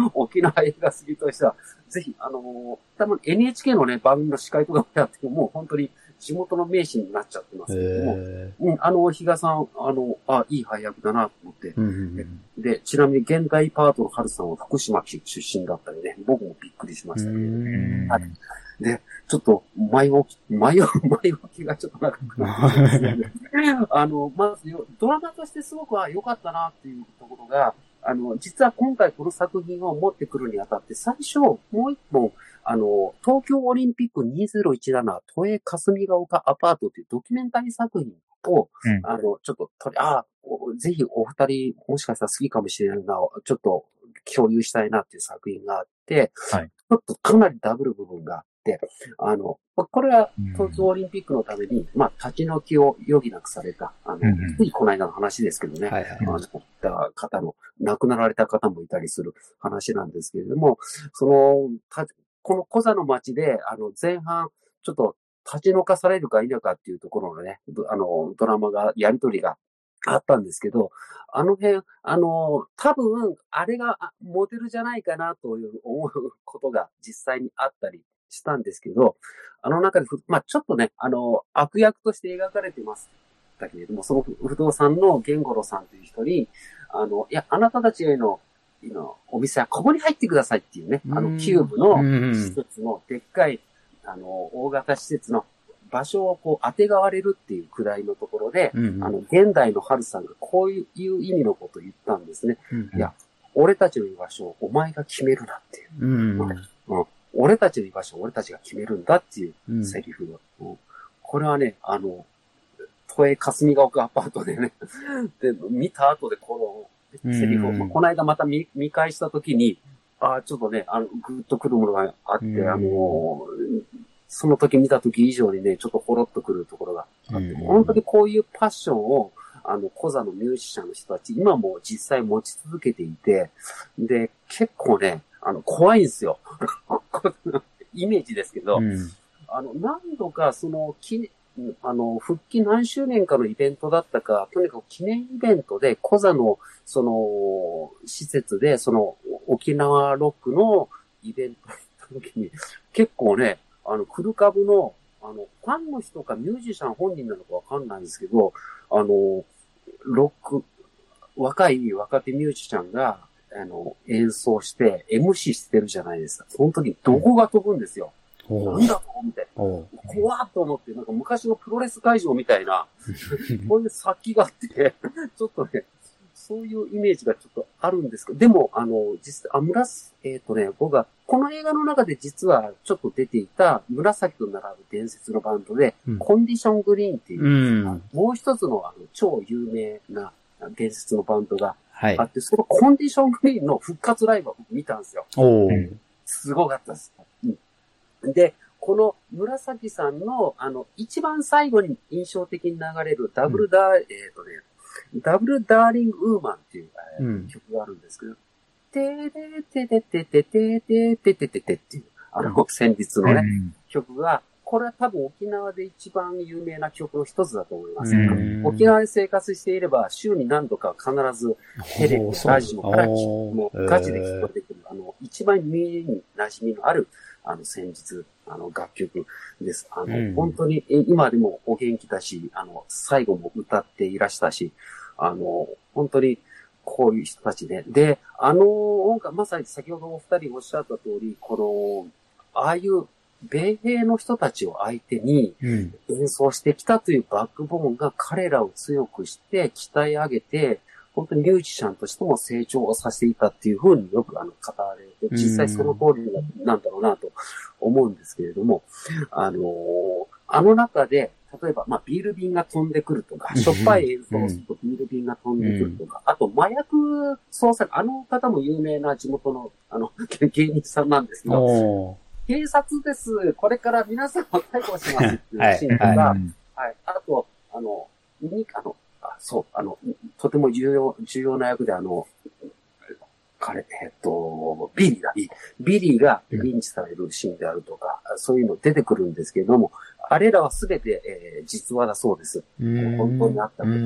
Speaker 3: 沖縄映画好きとしては、ぜひ、多分 NHK のね、番組の司会とかもやってもう本当に地元の名士になっちゃってますけども、比嘉さん、いい配役だなと思って、で、ちなみに現代パートの春さんは福島出身だったりね、僕もびっくりしましたけど、で、ちょっと前置きがちょっと長くなってますね。まずドラマとしてすごく良かったなっていうところが、実は今回この作品を持ってくるにあたって、最初、もう一本、東京オリンピック2017都営霞ヶ丘アパートというドキュメンタリー作品を、ちょっとぜひお二人、もしかしたら好きかもしれないな、ちょっと共有したいなっていう作品があって、ちょっとかなりダブる部分が 、これは東京オリンピックのために、まあ、立ち退きを余儀なくされた、ついこの間の話ですけどね、はいはい、方の、亡くなられた方もいたりする話なんですけれども、このコザの町で、前半、ちょっと立ち退かされるか否かっていうところのね、ドラマが、やりとりがあったんですけど、あの辺、多分、あれがモデルじゃないかなという思うことが実際にあったりしたんですけど、あの中で、まあ、ちょっとね、悪役として描かれてますだけれども、その不動産の源五郎さんという人に、いや、あなたたちへの、お店はここに入ってくださいっていうね、キューブの施設のでっかい、大型施設の場所をこう当てがわれるっていうくらいのところで、現代の春さんがこういう意味のことを言ったんですね。いや、俺たちの居場所をお前が決めるなっていう。俺たちの居場所を俺たちが決めるんだっていうセリフが。これはね、都営霞ヶ丘アパートでね、で、見た後でこのセリフを、この間また見返したときに、ちょっとね、ぐっとくるものがあって、その時見た時以上にね、ちょっとほろっとくるところがあって、本当にこういうパッションを、コザのミュージシャンの人たち、今も実際持ち続けていて、で、結構ね、怖いんですよ。イメージですけど、何度か復帰何周年かのイベントだったか、とにかく記念イベントで、コザの、施設で、沖縄ロックのイベントだった時に、結構ね、クルカブの、ファンの人かミュージシャン本人なのかわかんないんですけど、ロック、若手ミュージシャンが、演奏して、MC してるじゃないですか。その時、どこが飛ぶんですよ。なんだと思って。怖っと思って、なんか昔のプロレス会場みたいな、こういう殺気があって、ちょっとね、そういうイメージがちょっとあるんですけど、でも、実際、僕が、この映画の中で実はちょっと出ていた、紫と並ぶ伝説のバンドで、コンディショングリーンっていう、もう一つの超有名な伝説のバンドがあって、そのコンディショングリーンの復活ライブを見たんですよ。すごかったです。で、この紫さんの、一番最後に印象的に流れるダブルダーリングウーマンっていう、曲があるんですけど、てーてててててててててててっていう、先日のね、曲が、これは多分沖縄で一番有名な曲の一つだと思います。沖縄で生活していれば、週に何度か必ずテレビ、ラジオからもうガチで聞こえてくる、一番耳に馴染みのある、先日、楽曲です。本当に、今でもお元気だし、最後も歌っていらしたし、本当に、こういう人たちで。で、音楽、まさに先ほどお二人おっしゃった通り、ああいう米兵の人たちを相手に演奏してきたというバックボーンが彼らを強くして鍛え上げて、本当にミュージシャンとしても成長をさせていたっていうふうによく語られて、実際その通りなんだろうなと思うんですけれども、中で、例えば、ビール瓶が飛んでくるとか、しょっぱい演奏をするとビール瓶が飛んでくるとか、あと麻薬捜査、方も有名な地元の、芸人さんなんですけど、警察です。これから皆さんを逮捕しますっていうシーンとか、あと、とても重要な役でビリーがリンチされるシーンであるとか、そういうの出てくるんですけれども、あれらはすべて、実話だそうです。本当にあったこと。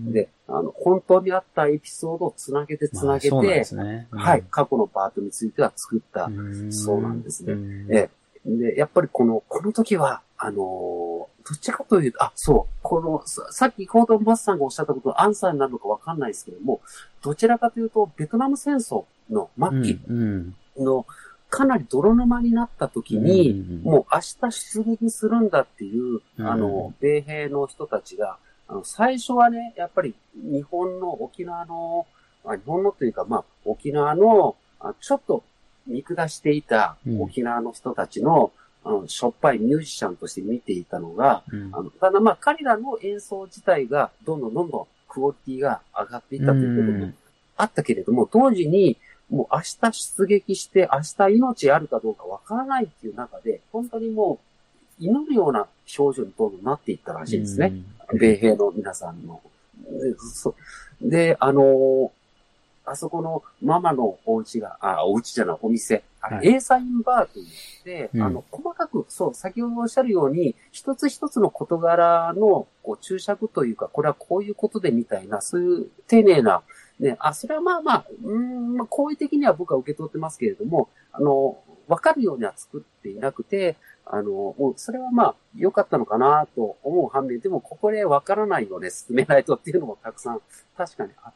Speaker 3: で、本当にあったエピソードをつなげて、過去のパートについては作ったそうなんですね。で、やっぱりこの時は、どっちかというと、さっきほどマスさんがおっしゃったことのアンサーになるのかわかんないですけども、どちらかというと、ベトナム戦争の末期の、かなり泥沼になった時に、もう明日出撃するんだっていう、米兵の人たちが、最初はね、やっぱり日本の沖縄の、日本のというか、沖縄の、ちょっと見下していた沖縄の人たちの、しょっぱいミュージシャンとして見ていたのが、ただ彼らの演奏自体がどんどんクオリティが上がっていったということもあったけれども、同時に、 もう明日出撃して明日命あるかどうかわからないっていう中で、本当にもう祈るような表情にどんどんなっていったらしいですね。米兵の皆さんの。で、あそこのママのお家が、お家じゃない、お店。A サインバーと言って、細かく、そう、先ほどおっしゃるように、一つ一つの事柄の注釈というか、これはこういうことでみたいな、そういう丁寧な、ね、それはまあ、好意的には僕は受け取ってますけれども、わかるようには作っていなくて、もうそれはまあ、良かったのかなと思う反面、でもここでわからないので進めないとっていうのもたくさん確かにあって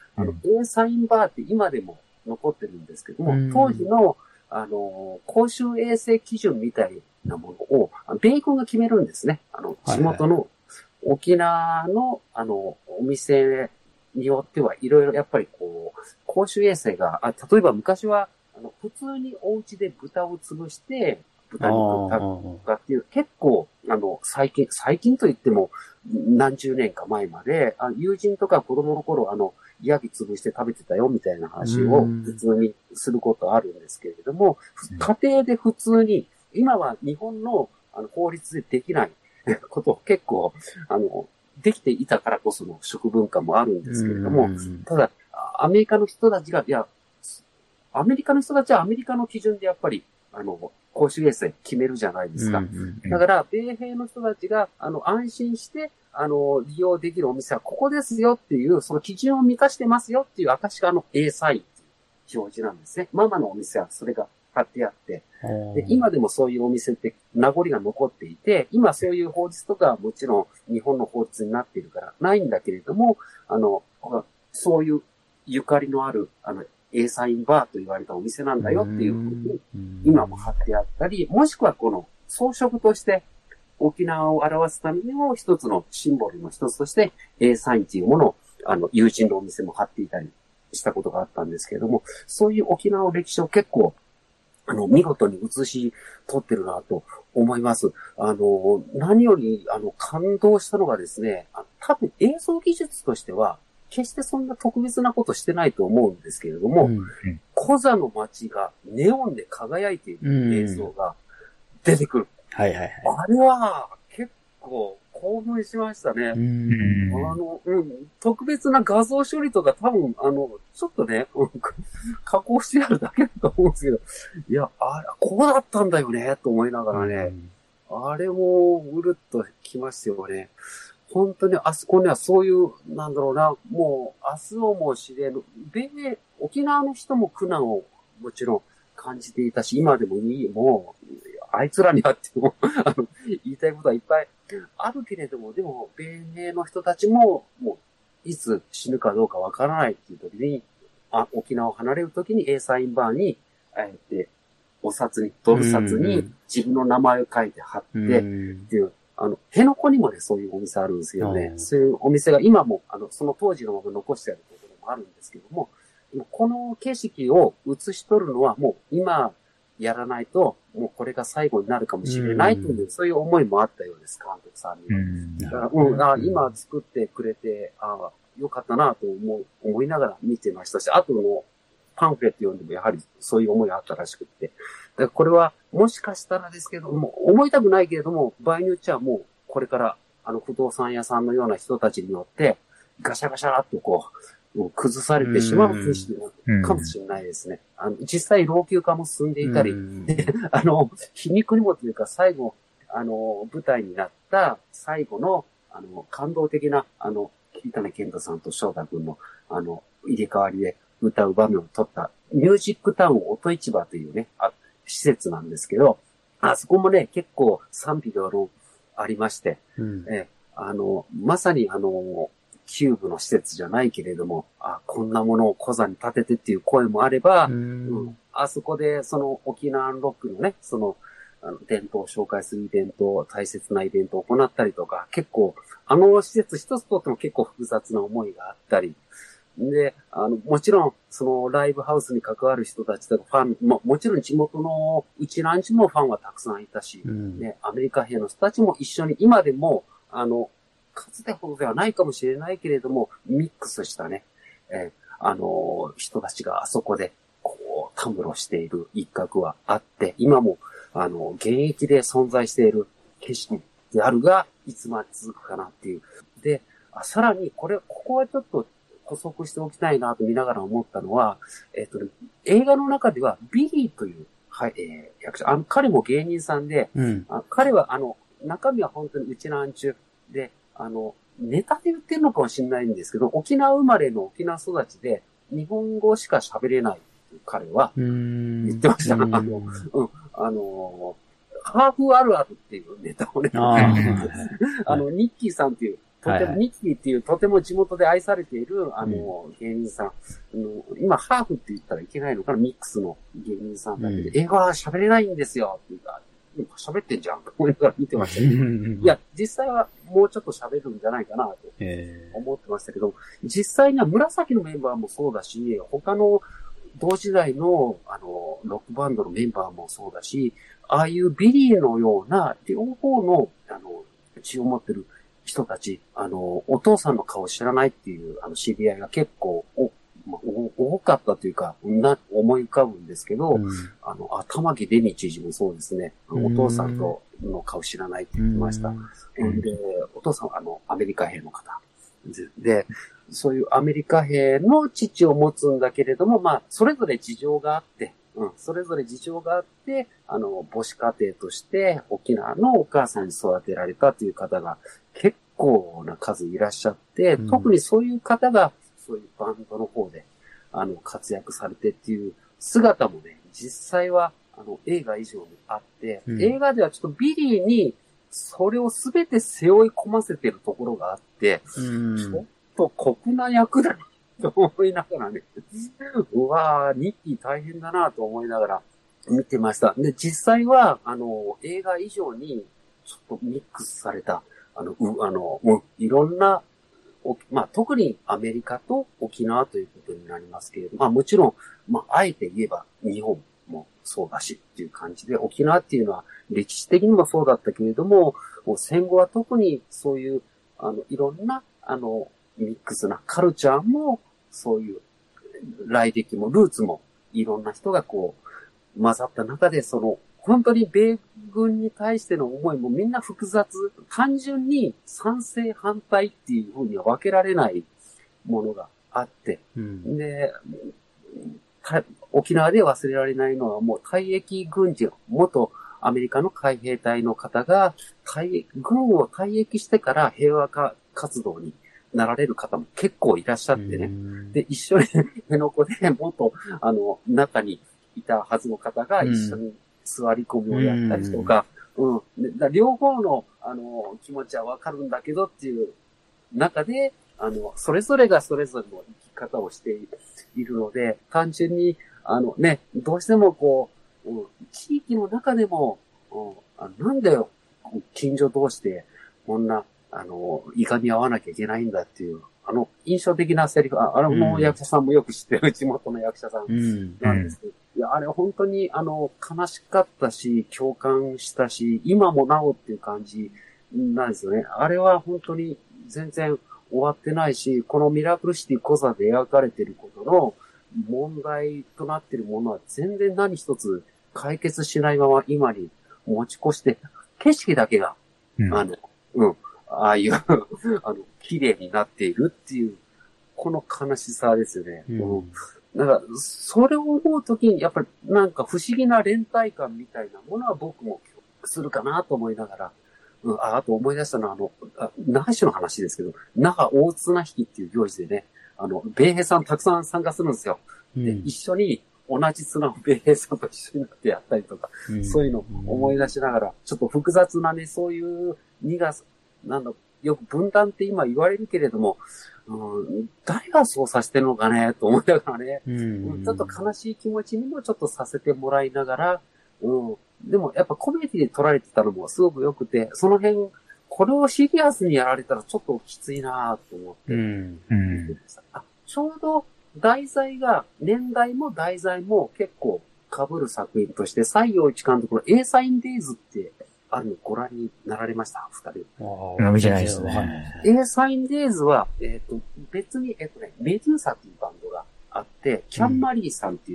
Speaker 3: 、A サインバーって今でも残ってるんですけども、当時の、公衆衛生基準みたいなものを、米軍が決めるんですね。地元の沖縄の、お店によってはいろいろやっぱり公衆衛生が、例えば昔は、普通にお家で豚を潰して、豚肉食べたっていう、結構、最近といっても何十年か前まで、友人とか子供の頃、ヤギ潰して食べてたよみたいな話を普通にすることあるんですけれども、家庭で普通に、今は日本の法律でできないことを結構、できていたからこその食文化もあるんですけれども、ただ、アメリカの人たちが、アメリカの人たちはアメリカの基準でやっぱり、公衆衛生決めるじゃないですか。だから、米兵の人たちが、安心して、利用できるお店はここですよっていう、その基準を満たしてますよっていう証がA サインっていう表示なんですね。ママのお店はそれが貼ってあって、で、今でもそういうお店って名残が残っていて、今そういう法律とかはもちろん日本の法律になっているからないんだけれども、そういうゆかりのある、A サインバーと言われたお店なんだよっていうふうに、今も貼ってあったり、もしくはこの装飾として沖縄を表すためにも一つのシンボルの一つとして A サインっていうものを、友人のお店も貼っていたりしたことがあったんですけれども、そういう沖縄の歴史を結構、見事に映し撮ってるなと思います。何より、感動したのがですね、多分映像技術としては、決してそんな特別なことしてないと思うんですけれども、コザの街がネオンで輝いている映像が出てくる。
Speaker 2: はいはいはい。
Speaker 3: あれは結構興奮しましたね。特別な画像処理とか多分、ちょっとね、加工してあるだけだと思うんですけど、いや、こうだったんだよね、と思いながらね、あれもうるっときますよね。本当にあそこにはそういう、なんだろうな、もう明日をも知れる、沖縄の人も苦難をもちろん感じていたし、今でももう、あいつらにはっても言いたいことはいっぱいあるけれども、でも、米兵の人たちも、もう、いつ死ぬかどうかわからないっていう時に、沖縄を離れる時に A サインバーに、ドル札に自分の名前を書いて貼って、っていう、辺野古にもね、そういうお店あるんですよね。そういうお店が今も、その当時のまま残してあるところもあるんですけども、この景色を映し取るのはもう今やらないと、もうこれが最後になるかもしれないという、そういう思いもあったようです、監督さんには。だから今作ってくれて、よかったなと思いながら見てましたし、あとのパンフレット読んでもやはりそういう思いがあったらしくって。だからこれはもしかしたらですけども、思いたくないけれども、場合によっちゃもうこれから不動産屋さんのような人たちによってガシャガシャっと崩されてしまう景色かもしれないですね。実際老朽化も進んでいたり、皮肉にもというか最後、舞台になった最後の、感動的な、桐谷健太さんと翔太君の、入れ替わりで歌う場面を撮ったミュージックタウン音市場というね、施設なんですけど、あそこもね、結構賛否両論ありまして、まさにキューブの施設じゃないけれども、こんなものをコザに建ててっていう声もあれば、あそこでその沖縄ロックのね、その、伝統を紹介するイベント、大切なイベントを行ったりとか、結構、施設一つとっても結構複雑な思いがあったり、で、もちろん、そのライブハウスに関わる人たちとかファン、もちろん地元のうちなんちもファンはたくさんいたし、ね、アメリカ兵の人たちも一緒に今でも、かつてほどではないかもしれないけれども、ミックスしたね、人たちがあそこで、 たむろしている一角はあって、今も、現役で存在している景色であるが、いつまで続くかなっていう。で、さらに、ここはちょっと補足しておきたいなと見ながら思ったのは、映画の中では、ビリーという、はい、役者、彼も芸人さんで、彼は、中身は本当にうちなんちゅで、ネタで言ってるのかもしれないんですけど、沖縄生まれの沖縄育ちで、日本語しか喋れない彼は、言ってました。ハーフあるあるっていうネタをね、ニッキーさんっていう、ニッキーっていうとても地元で愛されている、芸人さん。今、ハーフって言ったらいけないのかな、ミックスの芸人さんだけで、英語は喋れないんですよって言うから、喋ってんじゃんと思いながら見てましたけど、いや、実際はもうちょっと喋るんじゃないかなと思ってましたけど、実際には紫のメンバーもそうだし、他の同時代の、ロックバンドのメンバーもそうだし、ああいうビリーのような、両方の、血を持ってる人たち、お父さんの顔知らないっていう、知り合いが結構、多かったというか、思い浮かぶんですけど、玉木デニ知事もそうですね。お父さんの顔知らないって言ってました。で、お父さんはアメリカ兵の方。で、そういうアメリカ兵の父を持つんだけれども、まあ、それぞれ事情があって、それぞれ事情があって、母子家庭として沖縄のお母さんに育てられたという方が結構な数いらっしゃって、特にそういう方が、そういうバンドの方で、活躍されてっていう姿もね、実際は、映画以上にあって、映画ではちょっとビリーに、それをすべて背負い込ませてるところがあって、ちょっと酷な役だなと思いながらね、うわぁ、ニッキー大変だなと思いながら見てました。で、実際は、映画以上に、ちょっとミックスされた、いろんな、まあ、特にアメリカと沖縄ということになりますけれども、まあもちろん、まあ、あえて言えば日本もそうだしっていう感じで、沖縄っていうのは歴史的にもそうだったけれども、もう戦後は特にそういう、いろんな、ミックスなカルチャーも、そういう来歴もルーツもいろんな人がこう混ざった中で、本当に米軍に対しての思いもみんな複雑。単純に賛成反対っていうふうには分けられないものがあって。で、沖縄で忘れられないのはもう退役軍人、元アメリカの海兵隊の方が軍を退役してから平和活動になられる方も結構いらっしゃってね。で、一緒に辺野古で元、中にいたはずの方が一緒に座り込みをやったりとか、両方の、気持ちはわかるんだけどっていう中で、それぞれがそれぞれの生き方をしているので、単純に、どうしてもこう、地域の中でも、なんで近所同士でこんな、いがみ合わなきゃいけないんだっていう、印象的なセリフ、役者さんもよく知ってる地元の役者さんなんですけど、いや、あれ本当に悲しかったし、共感したし、今もなおっていう感じなんですよね。あれは本当に全然終わってないし、このミラクルシティコザで描かれていることの問題となっているものは全然何一つ解決しないまま今に持ち越して、景色だけが、ああいう綺麗になっているっていう、この悲しさですよね。なんか、それを思うときに、やっぱりなんか不思議な連帯感みたいなものは僕もするかなと思いながら、あと思い出したのは、那覇市の話ですけど、那覇大綱引きっていう行事でね、米兵さんたくさん参加するんですよ。で、一緒に同じ綱を米兵さんと一緒になってやったりとか、そういうのを思い出しながら、ちょっと複雑なね、そういうよく分断って今言われるけれども、誰がそうさせてるのかね、と思いながらね、ちょっと悲しい気持ちにもちょっとさせてもらいながら、でもやっぱコメディで撮られてたのもすごく良くて、その辺、これをシリアスにやられたらちょっときついなと思って、ちょうど年代も題材も結構被る作品として、西洋一監督の A サインデイズってご覧になられました二人。
Speaker 1: 見てないですね。
Speaker 3: A サインデイズは、別に、メデューサっていうバンドがあって、キャンマリーさんっていう、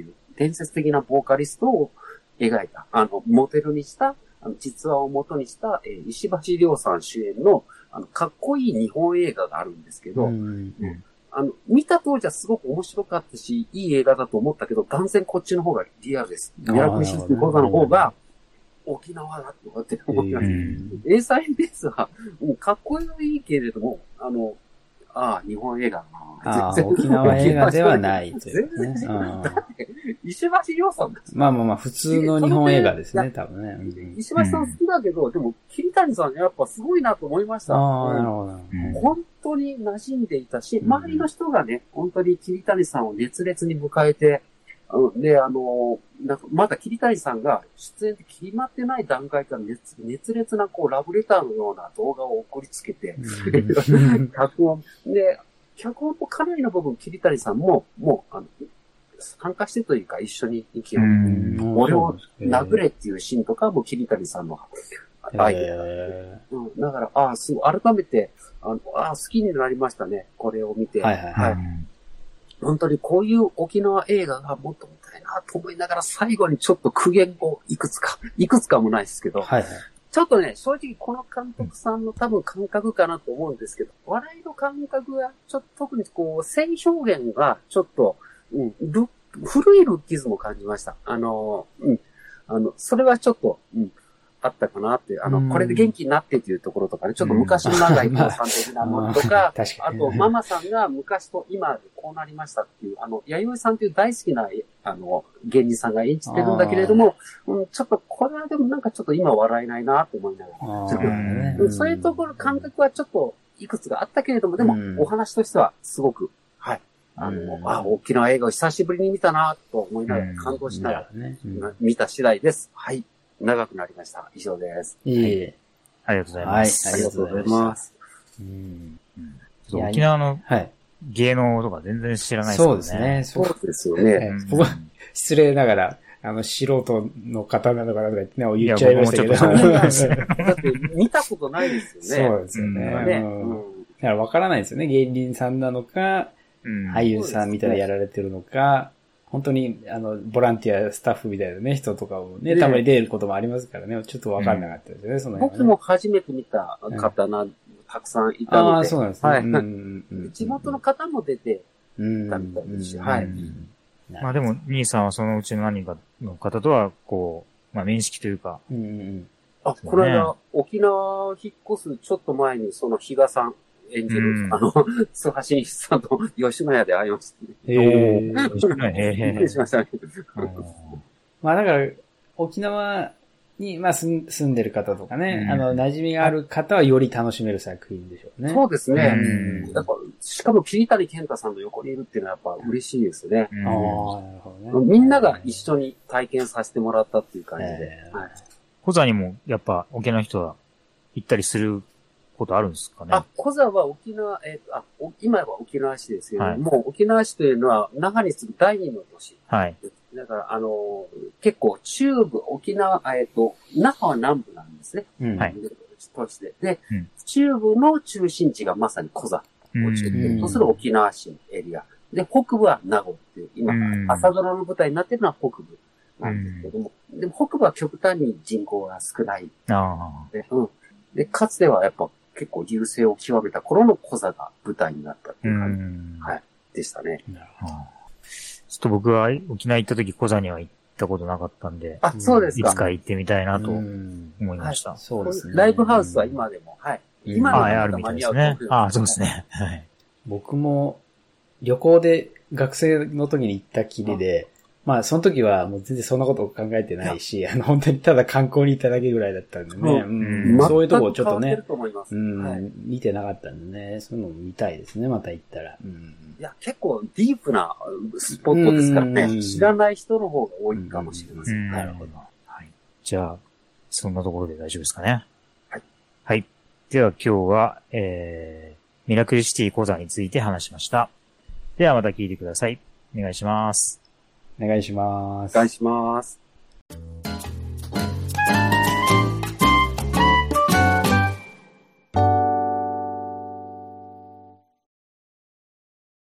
Speaker 3: 伝説的なボーカリストを描いた、モデルにした、実話を元にした、石橋亮さん主演の、かっこいい日本映画があるんですけど、見た当時はすごく面白かったし、いい映画だと思ったけど、断然こっちの方がリアルです。ミラクルシステム講座の方が、沖縄だって思います。英才ベースは、かっこいいけれども、日本映画
Speaker 2: 沖縄映画ではないという、
Speaker 3: ね。全然、だって、石橋亮さんです。
Speaker 2: まあ、普通の日本映画ですね、多分ね。
Speaker 3: 石橋さん好きだけど、でも、桐谷さんやっぱすごいなと思いました。
Speaker 2: なるほど。
Speaker 3: 本当に馴染んでいたし、周りの人がね、本当に桐谷さんを熱烈に迎えて、で、まだ桐谷さんが出演で決まってない段階から熱烈なこうラブレターのような動画を送りつけて、脚本もかなりの部分桐谷さんも、参加してというか一緒に意見を、俺を殴れっていうシーンとかも桐谷さんのアイデア。だから、すごい、改めて、好きになりましたね、これを見て。本当にこういう沖縄映画がもっと見たいなと思いながら最後にちょっと苦言をいくつかもないですけど、ちょっとね、正直この監督さんの多分感覚かなと思うんですけど、笑いの感覚がちょっと特にこう、性表現がちょっと、古いルッキズムを感じました。それはちょっと、あったかなって、これで元気になってっていうところとかね、ちょっと昔の長い父さん的なものとか、あと、ママさんが昔と今でこうなりましたっていう、弥生さんという大好きな、芸人さんが演じてるんだけれども、ちょっと、これはでもなんかちょっと今笑えないなと思いながら、そういうところ、感覚はちょっといくつかあったけれども、でも、お話としてはすごく、沖縄映画を久しぶりに見たなと思いながら感動しながら、見た次第です。はい。長くなりました。以上です。
Speaker 1: ありがとうございます。
Speaker 3: ありがとうございます。
Speaker 1: 沖縄の芸能とか全然知らないですよね。
Speaker 3: そうですよね。
Speaker 2: 僕は失礼ながら、素人の方なのかなとか言ってね、言っちゃいましたけど。
Speaker 3: だって見たことないですよね。
Speaker 2: そうですよね。だから分からないですよね。芸人さんなのか、俳優さんみたいなやられてるのか、本当に、ボランティアスタッフみたいなね、人とかをね、たまに出ることもありますからね、ちょっとわかんなかったですよね、その辺はね。
Speaker 3: 僕も初めて見た方たくさんいたので。
Speaker 2: そうなんですね。
Speaker 3: 地元の方も出てたみたいですし、
Speaker 1: まあでも、兄さんはそのうちの何かの方とは、こう、面識というか。
Speaker 3: この間、沖縄引っ越すちょっと前に、その比嘉さん、演じる、津橋西さんと吉野家で会いましたね。
Speaker 1: 吉野家、
Speaker 3: びっくりしましたね。
Speaker 2: だから、沖縄に、住んでる方とかね、馴染みがある方はより楽しめる作品でしょうね。
Speaker 3: そうですね。やっぱ、しかも桐谷健太さんの横にいるっていうのはやっぱ嬉しいですね。
Speaker 2: なるほどね。
Speaker 3: みんなが一緒に体験させてもらったっていう感じで。
Speaker 1: コザにも、やっぱ、沖縄の人は行ったりすることあるんですかね。
Speaker 3: コザは沖縄、今は沖縄市ですけども、沖縄市というのは那覇に次ぐ第2の都市。だから、結構中部、沖縄、那覇は南部なんですね。都市で。で、中部の中心地がまさにコザを中心とする沖縄市のエリア。で、北部は名護っていう、今、朝ドラの舞台になっているのは北部なんですけども、でも北部は極端に人口が少ない。で、かつてはやっぱ結構優勢を極めた頃のコザが舞台になったっていう感じ、でしたね。
Speaker 1: ちょっと僕は沖縄行った時コザには行ったことなかったんで、
Speaker 3: そうですか。
Speaker 1: いつか行ってみたいなと思いました。
Speaker 2: そうですね。
Speaker 3: ライブハウスは今でも、今でも
Speaker 1: あるみたいですね。そうですね。
Speaker 2: 僕も旅行で学生の時に行ったきりで、その時はもう全然そんなことを考えてないし、本当にただ観光に行っただけぐらいだったんでね。そういうとこをちょっとね、見てなかったんでね、そういうのを見たいですね、また行ったら。
Speaker 3: いや、結構ディープなスポットですからね、知らない人の方が多いかもしれません。
Speaker 1: なるほど。じゃあ、そんなところで大丈夫ですかね。はい。では今日は、ミラクルシティコザについて話しました。ではまた聞いてください。お願いします。
Speaker 2: お願いします。
Speaker 3: お願いします。